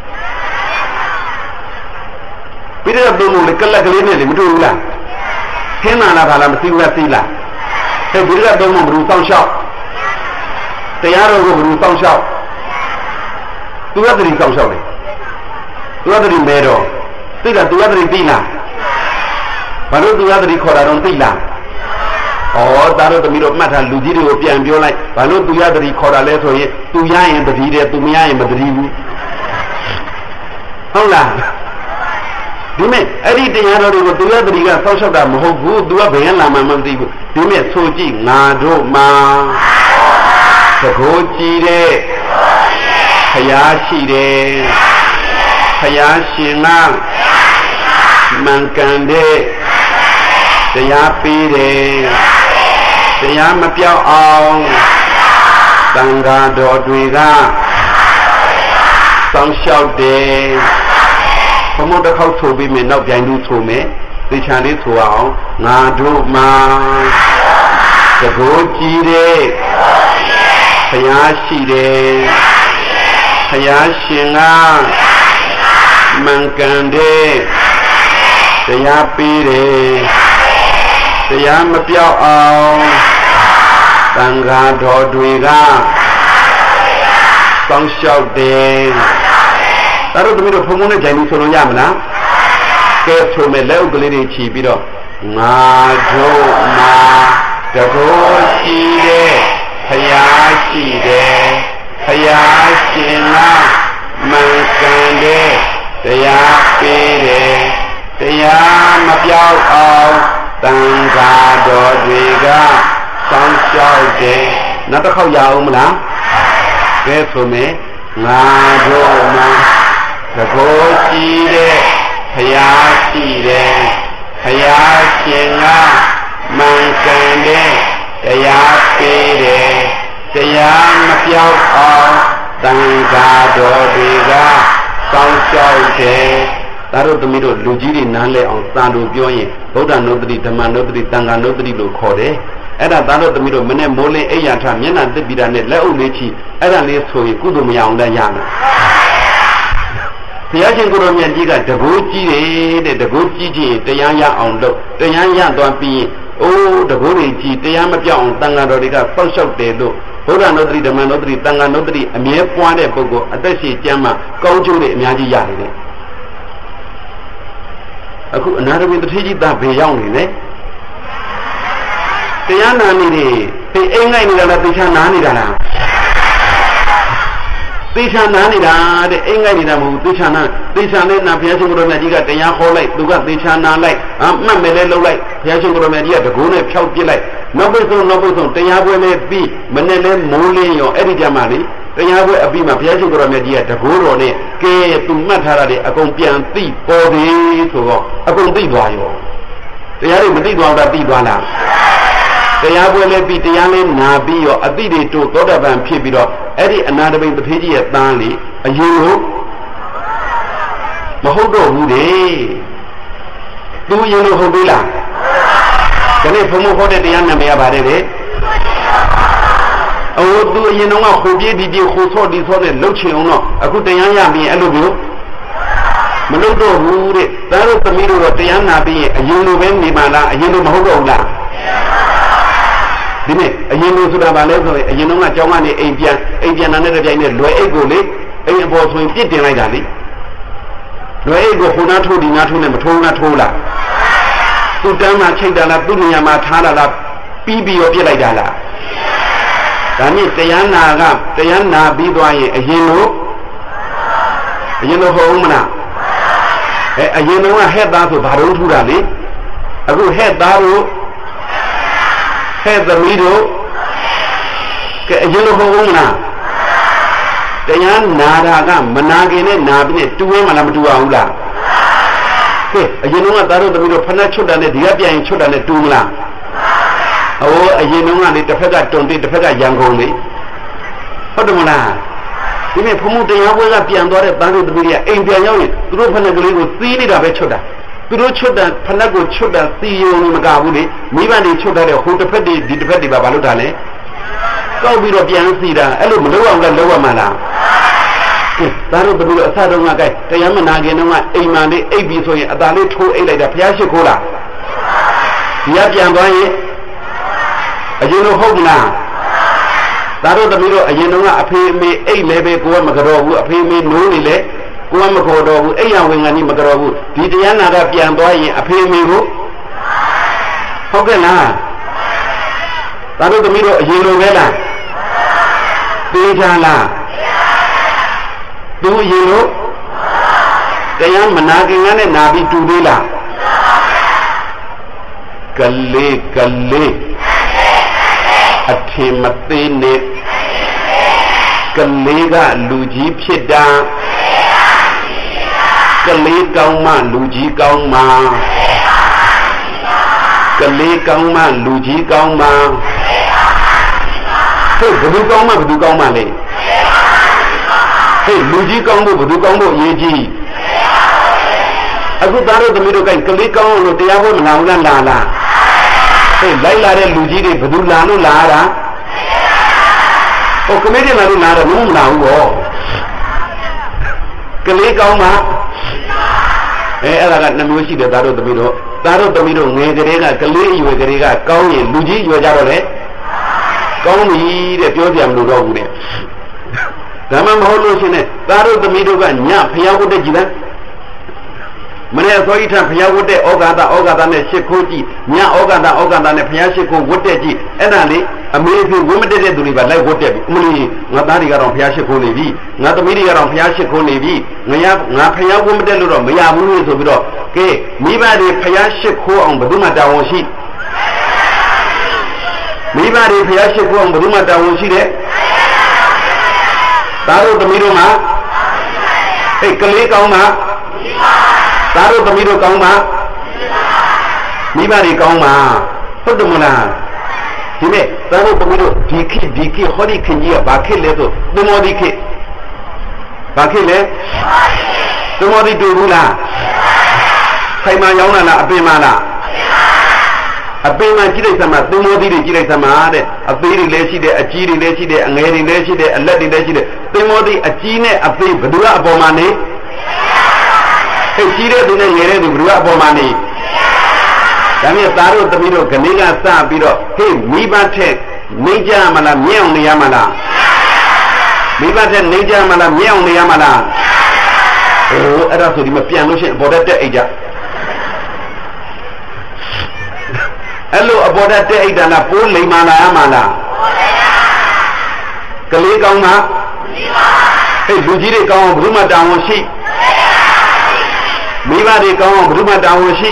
Period of Dombo, the Kalakali, the Mudula. Hena Navala, Sila Sila. Hey, period of Dombo, Rusan shop. They are over Rusan shop. Two other Rusan shop. Tu other mero, Tila, tu other pila. Paro tu other coraron pila. Oh, that of the middle matter, Lugiri, and Biola, Palo tu other corales or tu ya and the video, to me and Madrid. Hola. Dime, everything I don't know, tu other got social dam, who do a Bayana, Mamma, Dime, Soji, Nado, Ma, the Goji, Hayashi. Hayashina Mankande, the Yapi de the Yamapia All Tanga Dodriga Some shout day. From the house to be made not Gandu to me, the Chinese to all Nadu Ma, the Goji de Hayashi de Hayashina. Mankande, the Yapi, the Yamapia, Tanga Dodriga, Some shout day. That was the middle of Pomona Janis on Yamana. Get from a low glitty chibido. Nado Ma, the Goji, Hayashi, Hayashina, Mankande. The Yapi, တရားမပြောက်အောင်တန်ခါတော်တွေကစောင့်ရှောက်တယ်နောက်တစ်ခေါက်ရအောင်မလားကဲဆိုမယ်ငါတို့မှာသဘောရှိတဲ့ဘုရားရှိတယ်ဘုရားရှင်ကမှန်ကန်တဲ့တရားပေးတယ်တရားမပြောက်အောင်တန်ခါတော်တွေကစောင့်ရှောက်တယ်ဒါတို့သမီးတို့လူကြီးတွေနားလဲအောင်သာလို့ပြောရင်ဗုဒ္ဓနုတ္တိဓမ္မနုတ္တိသံဃာနုတ္တိလို့ခေါ်တယ်အဲ့ဒါသားတို့သမီးတို့မနဲ့မိုးလင်းအိယာထမျက်နှာတစ်ပြီးတာနဲ့လက်အုပ်လေးချီအဲ့ဒါလေးဆိုရင်ကုသိုလ်မရအောင်လည်းရမယ်ဘုရားရှင်ကိုယ်တော်မြတ်ကြီးကတကူကြီးတယ်တဲ့တကူကြီးကြီးတရားရအောင်လုပ်တရားရသွားပြီးအိုးတကူတွေကြီးတရားမပြောင်းအောင်တန်ဃာတော်တွေကစောက်ရှောက်တယ်လို့ဘုရားနုတ္တိဓမ္မနုတ္တိသံဃာနုတ္တိအမြဲပွားတဲ့ပုဂ္ဂိုလ်အသက်ရှိကျမ်းမှာကောင်းကျိုးတွေအများကြီးရတယ်တဲ့အခုအနာရဝိတ္တိကြီးသားဘေရောက်နေတယ်တရားနာနေတယ်ဒီအိမ်လိုက်နေတာလားသိချာနာနေတာလားသိချာနာနေတာတဲ့အိမ်လိုက်နေတာမဟုတ်သိချာနာသိချာနဲ့နာဘုရားရှင်ကိုယ်တော်မြတ်ကြီးကတရားဟောလိုက်သူကသိချာနာလိုက်အမှတ်မယ်လဲလုပ်လိုက်ဘုရားရှင်ကိုယ်တော်မြတ်ကြီးကတကူနဲ့ဖြောက်ပြစ်လိုက်နောက်ပိတ်ဆုံးနောက်ပိတ်ဆုံးတရားပွဲနဲ့ပြီးမနဲ့လဲမိုးလင်းရောအဲ့ဒီကြမှာလေတရားပွဲအပြီးမှာဘုရားရှင်ကိုယ်တော်မြတ်ကြီးကတကူတော်နဲ့ကဲသူမှတ်ထားတာတွေအကုန်ပြန်သိပေါ်ပြီဆိုတော့အကုန်သိသွားရောတရားတွေမသိသွားတော့သိသွားလားတရားပွဲလဲပြီးတရားလဲနာပြီးရောအတိတွေတို့သောတာပန်ဖြစ်ပြီးတော့အဲ့ဒီအနာတပိန်တထေးကြီးရဲ့သားလေးအရင်လို့မဟုတ်တော့ဘူးလေသူရင်လို့ဟုတ်ပြီလားဒီနေ့ဘုံမဟောတဲ့တရားနာမည်ရပါတယ်လေအိုးသူအရင်တော့ခိုးပြေးဒီပြေးခိုးဆော့ဒီဆော့နဲ့လှုပ်ချင်အောင်တော့အခုတရားရပြီးအဲ့လိုမျိုးမလုပ်တော့ဘူးတဲ့ဒါတို့သမီးတို့တော့တရားနာပြီးရင်အရင်လိုပဲနေမှလားအရင်လိုမဟုတ်တော့ဘူးလားဒီနေ့အရင်လိုဆိုတာဗာလဲဆိုရင်အရင်တော့ကကျောင်းကနေအိမ်ပြန်အိမ်ပြန်လာတဲ့ကြိုင်နဲ့လွယ်အိတ်ကိုလေအိမ်အပေါ်ဆိုရင်ပြစ်တင်လိုက်တာလေလွယ်အိတ်ကိုခုနာထိုးဒီနာထိုးနဲ့မထိုးနာထိုးလားသူတန်းမှာချိတ်တာလားသူ့နေရာမှာထားတာလားပြီးပြီးရောပြစ်လိုက်တာလားဒါနဲ့တရားနာကတရားနာပြီးသွားရင်အရင်လိုအရင်လိုဟုတ်မလားအဲအရင်တော့ဟဲ့သားဆိုဘာလို့ထူတာလေအခုဟဲ့သားတို့ဟဲ့သမီးတို့ကဲအရင်လိုဟုတ်မလားတရားနာတာကမနာခင်နဲ့နာပြီးနဲ့တူဝဲမလားမတူအောင်ဘူးလားကဲအရင်တော့သားတို့သမီးတို့ဖဏချွတ်တာနဲ့ဒီကပြန်ရင်ချွတ်တာနဲ့တူမလားဟိုအရင်တော့ကလေတစ်ဖက်ကတွန်တိတစ်ဖက်ကရန်ကုန်လေဟုတ်တယ်မလားဒီနေ့ဘုံမတရားပွဲကပြန်သွားတဲ့တန်ရုပ်သမီးတွေကအိမ်ပြန်ရောက်ရင်သူတို့ဖဏကလေးကိုစီးနေတာပဲချွတ်တာသူတို့ချွတ်တဲ့ဖဏကိုချွတ်တာစီယုံမကဘူးလေမိဘတွေချွတ်တဲ့ဟိုတစ်ဖက်တွေဒီတစ်ဖက်တွေပါဘာလို့တာလဲကောက်ပြီးတော့ပြန်စီတာအဲ့လိုမလုပ်အောင်လည်းလုပ်ရမှာလားကဲဒါတို့ဘယ်လိုအစတုန်းကကဲတရားမနာခင်တုန်းကအိမ်မှန်လေးအိပ်ပြီးဆိုရင်အသာလေးထိုးအိပ်လိုက်တာဘုရားရှိခိုးလားဒီကပြန်သွားရင်အရင်လိုဟုတ်မလားဒါတို့သမီးတို့အရင်တုန်းကအဖေအမေအိတ်လည်းပဲကိုကမကြော်ဘူးအဖေအမေနိုးနေလေကိုကမခေါ်တော့ဘူးအိတ်ရဝင်ကနေမကြော်ဘူးဒီတရားနာကပြန်သွားရင်အဖေအမေကိုဟုတ်ကဲ့လားဒါတို့သမီးတို့အရင်လိုပဲလားသိချာလားသူအရင်လိုတရားမနာခင်ကနဲ့နာပြီးတူသေးလားကလေးကလေးအထင်မသေးနဲ့ကလေးကလူကြီးဖြစ်တာကလေးကောင်းမှလူကြီးကောင်းမှာကလေးကောင်းမှလူကြီးကောင်းမှာဟဲ့ဘယ်သူကောင်းမှဘယ်သူကောင်းမှလဲဟဲ့လူကြီးကောင်းဖို့ဘယ်သူကောင်းဖို့အရေးကြီးအခုသားတို့သမီးတို့ကကလေးကောင်းလို့တရားဟောမလာဘူးလားလာလားဟဲ့လိုက်လာတဲ့လူကြီးတွေဘယ်သူလာလို့လာတာဟိုကမေတီလာလို့လာတော့မမလာဘူးဗောကလေးကောင်းမှအဲအဲ့ဒါကနှမျိုးရှိတယ်သားတို့သမီးတို့သားတို့သမီးတို့ငယ်ကလေးကကလေးအရွယ်ကလေးကကောင်းရင်လူကြီးရွယ်ကြတော့လေကောင်းပြီတဲ့ပြောပြမလို့တော့ဘူးတဲ့ဒါမှမဟုတ်လို့ရှင်နဲ့သားတို့သမီးတို့ကညဖျားဖို့တက်ကြည်လားမနေ့စောကြီးထံဘုရားဝတ်တဲ့ဩဃာတဩဃာတနဲ့ရှစ်ခိုးကြည့်ညဩဃာတဩဃာတနဲ့ဘုရားရှစ်ခိုးဝတ်တဲ့ကြည့်အဲ့ဒါလေအမေဖေဝတ်မတက်တဲ့သူတွေကလိုက်ဝတ်တက်ပြီအမလီငါသားတွေကတော့ဘုရားရှစ်ခိုးနေပြီငါသမီးတွေကတော့ဘုရားရှစ်ခိုးနေပြီငါငါဘုရားဝတ်မတက်လို့တော့မရဘူးလို့ဆိုပြီးတော့ကဲမိဘတွေဘုရားရှစ်ခိုးအောင်ဘယ်သူမှတာဝန်ရှိမိဘတွေဘုရားရှစ်ခိုးအောင်ဘယ်သူမှတာဝန်ရှိတယ်သားတို့သမီးတို့မှာအဲ့ကလေးကောင်းမှာသားတို့သမီးတို့ကောင်းမှာမိဘတွေကောင်းမှာဟုတ်တယ်မလားဒီမဲ့သားတို့သမီးတို့ဒီခေတ်ဒီခေတ်ဟောဒီခင်ကြီးကဘာခေတ်လဲဆိုသမောဒီခေတ်ဘာခေတ်လဲသမောဒီတူဘူးလားဆိုင်မှာရောင်းလာလားအပင်မှာလားအပင်မှာကြည့်လိုက်စမ်းမှာသမောဒီတွေကြည့်လိုက်စမ်းမှာတဲ့အသေးတွေလည်းရှိတယ်အကြီးတွေလည်းရှိတယ်အငယ်တွေလည်းရှိတယ်အလက်တွေလည်းရှိတယ်သမောဒီအကြီးနဲ့အသေးဘယ်သူကအပေါ်မှာနေဟဲ့ကြီးတဲ့သူနဲ့ငယ်တဲ့သူဘယ်သူကအပေါ်မှာနေဒါမြတ်သားတို့သမီးတို့ခဏကစပြီးတော့ဟေးမိဘထက်နေကြမလားမြဲအောင်နေရမလားမိဘထက်နေကြမလားမြဲအောင်နေရမလားဟိုအဲ့ဒါဆိုဒီမပြန်လို့ရှိရင်အပေါ်တက်တက်အိတ်ကြအဲ့လိုအပေါ်တက်တက်အိတ်တာလားပိုးလိမ်မာလာရမလားကလေးကောင်းမှာဟေးလူကြီးတွေကောင်းအောင်ဘယ်သူမှတောင်းဝန်ရှိမိဘတွေကောင်းအောင်ဘယ်သူမှတောင်းဝန်ရှိ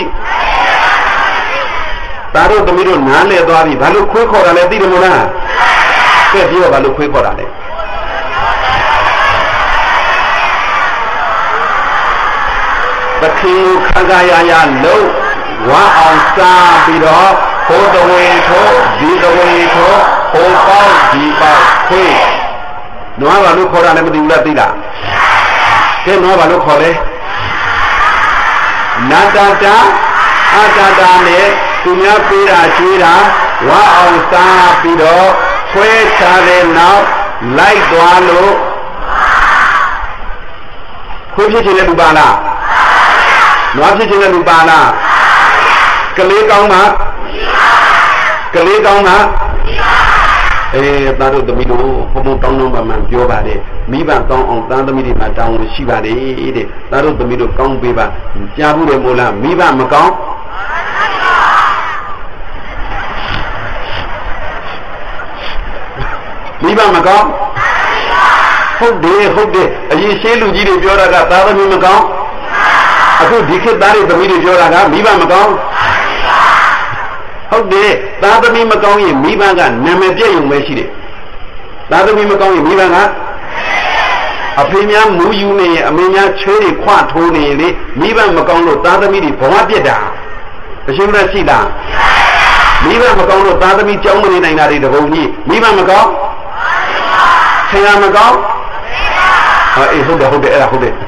သားတို့သမီးတို့နားလဲသွားပြီဘာလို့ခွေးခေါ်တာလဲသိတယ်မို့လားကဲပြောဘာလို့ခွေးခေါ်တာလဲသခင်ခါခါရရလုံးဝါအောင်စားပြီးတော့ဟိုတဝေထိုးဒီတဝေထိုးဟိုပေါက်ဒီပေါက်ခွေးနွားဘာလို့ခေါ်တာလဲမသိဘူးလားသိလားကဲနွားဘာလို့ခေါ်လဲနာတတာအတတာနဲ့သူများပေးတာချွေးတာဝါအောင်စားပြီးတော့ဆွဲချတဲ့နောက်လိုက်သွားလို့ခွေးဖြစ်ချင်တဲ့လူပါလားနွားဖြစ်ချင်တဲ့လူပါလားကလေးကောင်းမှာကလေးကောင်းမှာအေးသားတို့သမီးတို့ဘုံဘုံတောင်းတောင်းပါမှန်ပြောပါတယ်မိဘကောင်းအောင်သားသမီးတွေမှာတောင်းလို့ရှိပါတယ်တဲ့သားတို့သမီးတို့ကောင်းပေးပါကြားဘူးတယ်မို့လားမိဘမကောင်းမိဘမကောင်းဟုတ်တယ်ဟုတ်တယ်အရင်ရှင်းလူကြီးတွေပြောတာကသားသမီးမကောင်းအခုဒီခေတ်သားတွေသမီးတွေပြောတာကမိဘမကောင်းဟုတ်တယ်သားသမီးမကောင်းရင်မိဘကနာမည်ပြည့်ရုံပဲရှိတယ်သားသမီးမကောင်းရင်မိဘကအဖေများမူယူနေရင်အမေများချွေးတွေခွထိုးနေရင်လေမိဘမကောင်းလို့သားသမီးတွေဘဝပြစ်တာအရှင်းမရှိလားမိဘမကောင်းလို့သားသမီးကြောင်းမနေနိုင်တာတွေတပုံကြီးမိဘမကောင်းဆရာမကောင်းအေးဟုတ်တယ်ဟုတ်တယ်အဲ့ဒါဟုတ်တယ်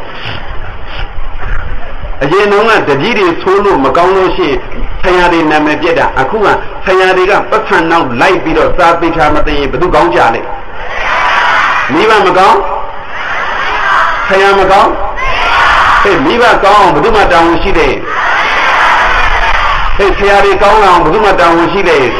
အရင်တုန်းကတကြီးတွေသိုးလို့မကောင်းလို့ရှိရင်ဆရာတွေနာမည်ပြက်တာအခုကဆရာတွေကပတ်စံနောက်လိုက်ပြီးတော့စားပိထားမသိရင်ဘယ်သူကောင်းကြလဲမိဘမကောင်းဆရာမကောင်းဟဲ့မိဘကောင်းအောင်ဘယ်သူမှတောင်းဝန်ရှိတယ်ဟဲ့ဆရာတွေကောင်းအောင်ဘယ်သူမှတောင်းဝန်ရှိတယ်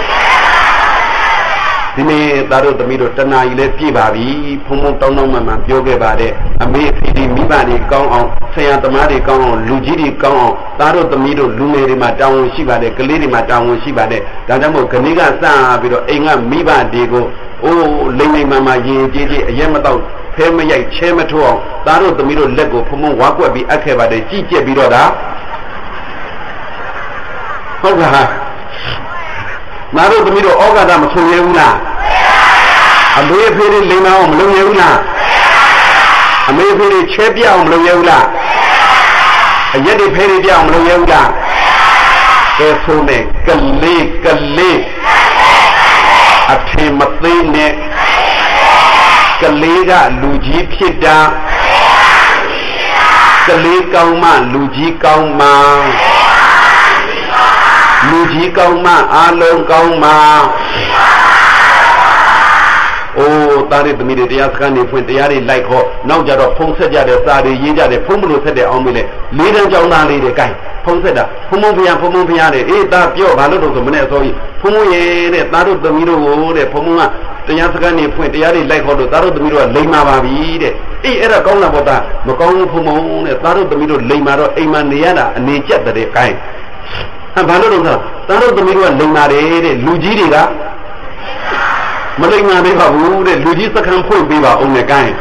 ဒီနေ့သားတို့သမီးတို့တဏှာကြီးလည်းပြည့်ပါပြီဖုံဖုံတောင်းတောင်းမှန်မှန်ပြောခဲ့ပါတယ်အမေအဖေဒီမိဘတွေကောင်းအောင်ဆရာသမားတွေကောင်းအောင်လူကြီးတွေကောင်းအောင်သားတို့သမီးတို့လူငယ်တွေမှာတောင်းဝန်ရှိပါတယ်ကလေးတွေမှာတောင်းဝန်ရှိပါတယ်ဒါကြောင့်မို့ခဏကစပြီးတော့အိမ်ကမိဘတွေကိုအိုးလိမ့်လိမ့်မှန်မှန်ရင်ကြီးကြီးအရက်မတော့ဖဲမရိုက်ချဲမထိုးအောင်သားတို့သမီးတို့လက်ကိုဖုံဖုံဝါကွက်ပြီးအပ်ခဲ့ပါတယ်ကြည့်ကြက်ပြီးတော့ဒါဟုတ်လားငါတို့သမီးတို့ဩဃာတမဆုံရဘူးလားအမေဖေးတွေလိမ်မအောင်မလုပ်ရဘူးလားအမေဖေးတွေချဲပြအောင်မလုပ်ရဘူးလားအရက်တွေဖေးတွေပြအောင်မလုပ်ရဘူးလားကဲဆိုနေကလေးကလေးအဖေမသိနဲ့ကလေးကလူကြီးဖြစ်တာကလေးကောင်းမှလူကြီးကောင်းမှလူကြီးကောင်းမှအားလုံးကောင်းမှအိုးသားရသမီးတွေတရားစခန်းနေဖွင့်တရားတွေလိုက်ခေါ်နောက်ကြတော့ဖုံးဆက်ကြတယ်စာတွေရေးကြတယ်ဖုံးမလို့ဆက်တယ်အောင်ပြီလေလေးတန်းကြောင်းသားလေးတွေကဲဖုံးဆက်တာဖုံးဖုံးဖျားဖုံးဖုံးဖျားတယ်အေးသားပြောဘာလို့တော့ဆိုမနဲ့အစောကြီးဖုံးဖုံးရဲ့တဲ့သားတို့သမီးတို့ကိုတဲ့ဖုံးဖုံးကတရားစကားနေဖွင့်တရားတွေလိုက်ခေါ်လို့သားတို့သမီးတို့ကလိမ်မာပါပြီတဲ့အေးအဲ့ဒါကောင်းတာပေါ့သားမကောင်းဘူးဖုံဖုံတဲ့သားတို့သမီးတို့လိမ်မာတော့အိမ်မှာနေရတာအနေကျက်တဲ့ကိုင်းဟာဘာလို့လဲဆိုတော့သားတို့သမီးတို့ကလိမ်မာတယ်တဲ့လူကြီးတွေကမလိမ်မာသေးပါဘူးတဲ့လူကြီးစကံဖွင့်ပေးပါအောင်နဲ့ကိုင်း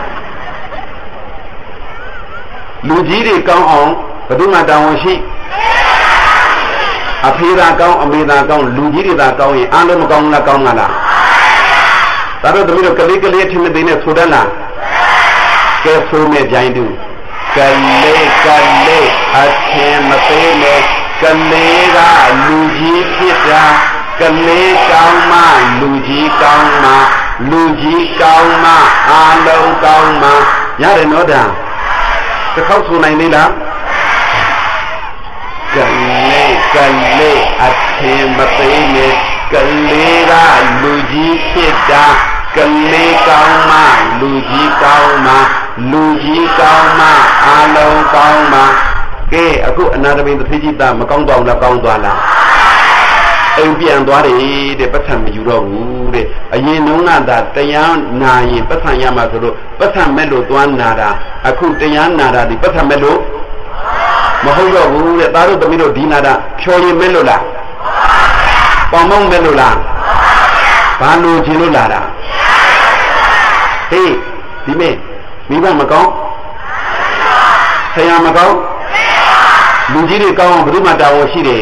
လူကြီးတွေကောင်းအောင်ဘယ်သူမှတောင်းဝန်ရှိအဖေသာကောင်းအမေသာကောင်းလူကြီးတွေသာကောင်းရင်အားလုံးမကောင်းလားကောင်းမှာလားဒါတော့သမီးတို့ကလေးကလေးအထင်မသေးနဲ့ဆိုတတ်လားကဲဆိုမဲ့ကြိုင်းတူကလေးကလေးအထင်မသေးနဲ့ကလေးကလူကြီးဖြစ်တာကလေးကောင်းမှလူကြီးကောင်းမှလူကြီးကောင်းမှအားလုံးကောင်းမှရတယ်နော်ဒါတစ်ခေါက်ဆိုနိုင်သေးလားကလေးကလေးအထင်မသေးနဲ့ကလေးကလူကြီးဖြစ်တာကလေးကောင်းမှလူကြီးကောင်းမှလူကြီးကောင်းမှအားလုံးကောင်းမှကဲအခုအနာတပိန်တစ်ကြီးသားမကောင်းတော့လားကောင်းသွားလားအိမ်ပြန်သွားတယ်တဲ့ပတ်စံမယူတော့ဘူးတဲ့အရင်တုန်းကသာတရားနာရင်ပတ်စံရမှာဆိုလို့ပတ်စံမဲ့လို့သွားနာတာအခုတရားနာတာဒီပတ်စံမဲ့လို့မဟုတ်တော့ဘူးတဲ့သားတို့သမီးတို့ဒီနာတာဖြော်ရင်မဲ့လို့လားပေါင်မောင်းမဲ့လို့လားဘာလို့ခြင်းလို့လာတာဟေးဒီမေမိဘမကောင်းဆရာမကောင်းလူကြီးတွေကောင်းအောင်ဘယ်သူမှတာဝန်ရှိတယ်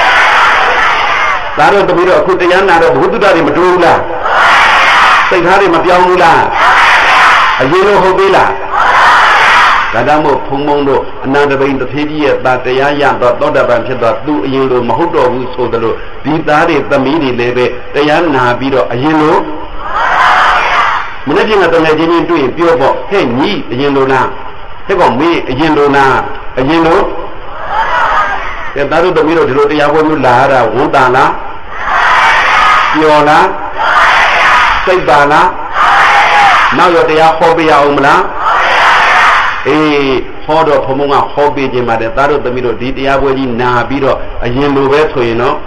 သားတို့သမီးတို့အခုတရားနာတော့ဘုဒ္ဓတာတွေမတိုးဘူးလားစိတ်ထားတွေမပြောင်းဘူးလားအရင်လိုဟုတ်သေးလားဒါကြောင့်မို့ဖုံဖုံတို့အနန္တပိန်တစ်သေးကြီးရဲ့သားတရားရတော့သောတာပန်ဖြစ်သွားသူအရင်လိုမဟုတ်တော့ဘူးဆိုသလိုဒီသားတွေသမီးတွေလည်းပဲတရားနာပြီးတော့အရင်လိုမနေ့ကတည်းကချင်းချင်းတွေ့ရင်ပြောပေါ့ဟဲ့ညီအရင်လိုလားဟဲ့ကောင်မင်းအရင်လိုလားအရင်လိုကဲသားတို့သမီးတို့ဒီလိုတရားပွဲမျိုးလာရတာဝန်တာလားပျော်လားစိတ်ပါလားနောက်ရတရားဟောပြရအောင်မလားအေးဟောတော့ဘုံဘုံကဟောပြခြင်းပါတယ်သားတို့သမီးတို့ဒီတရားပွဲကြီးနာပြီးတော့အရင်လိုပဲဆိုရင်တော့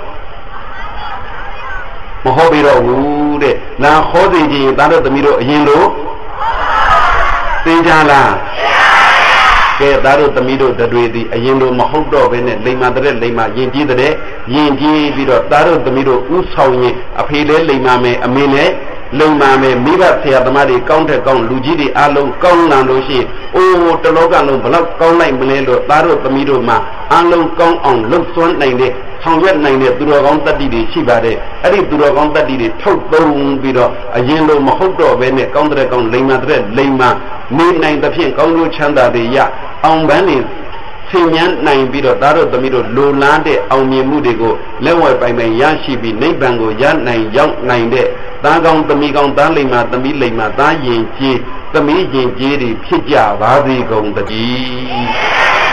မဟောပြတော့ဘူးတဲ့နာဟောသိခြင်းသားတို့သမီးတို့အရင်လိုသိကြလားကဲသားတို့သမီးတို့တွေသည်အရင်လိုမဟုတ်တော့ဘဲနဲ့လိမ္မာတဲ့လိမ္မာယဉ်ကျေးတဲ့ယဉ်ကျေးပြီးတော့သားတို့သမီးတို့ဥဆောင်ရင်အဖေလည်းလိမ္မာမယ်အမေလည်းလိမ္မာမယ်မိဘဆရာသမားတွေကောင်းတဲ့ကောင်းလူကြီးတွေအားလုံးကောင်းလာလို့ရှိရင်အိုးတလောကလုံးဘလောက်ကောင်းလိုက်မလဲလို့သားတို့သမီးတို့မှာအားလုံးကောင်းအောင်လှုပ်ဆွမ်းနိုင်တဲ့ဆောင်ရွက်နိုင်တဲ့သူတော်ကောင်းတတ္တိတွေရှိပါတယ်အဲ့ဒီသူတော်ကောင်းတတ္တိတွေထုတ်သုံးပြီးတော့အရင်လိုမဟုတ်တော့ဘဲနဲ့ကောင်းတဲ့ကောင်းလိမ္မာတဲ့လိမ္မာနေနိုင်သဖြင့်ကောင်းကျိုးချမ်းသာတွေရအောင်ပန်းနေဆင်ញမ်းနိုင်ပြီးတော့သားတို့သမီးတို့လိုလားတဲ့အောင်မြင်မှုတွေကိုလက်ဝဲပိုင်ပိုင်ရရှိပြီးနိဗ္ဗာန်ကိုရနိုင်ရောက်နိုင်တဲ့သားကောင်းသမီးကောင်းသားလိမ္မာသမီးလိမ္မာသားယဉ်ကျေးသမီးယဉ်ကျေးတွေဖြစ်ကြပါစေကုန်တည်း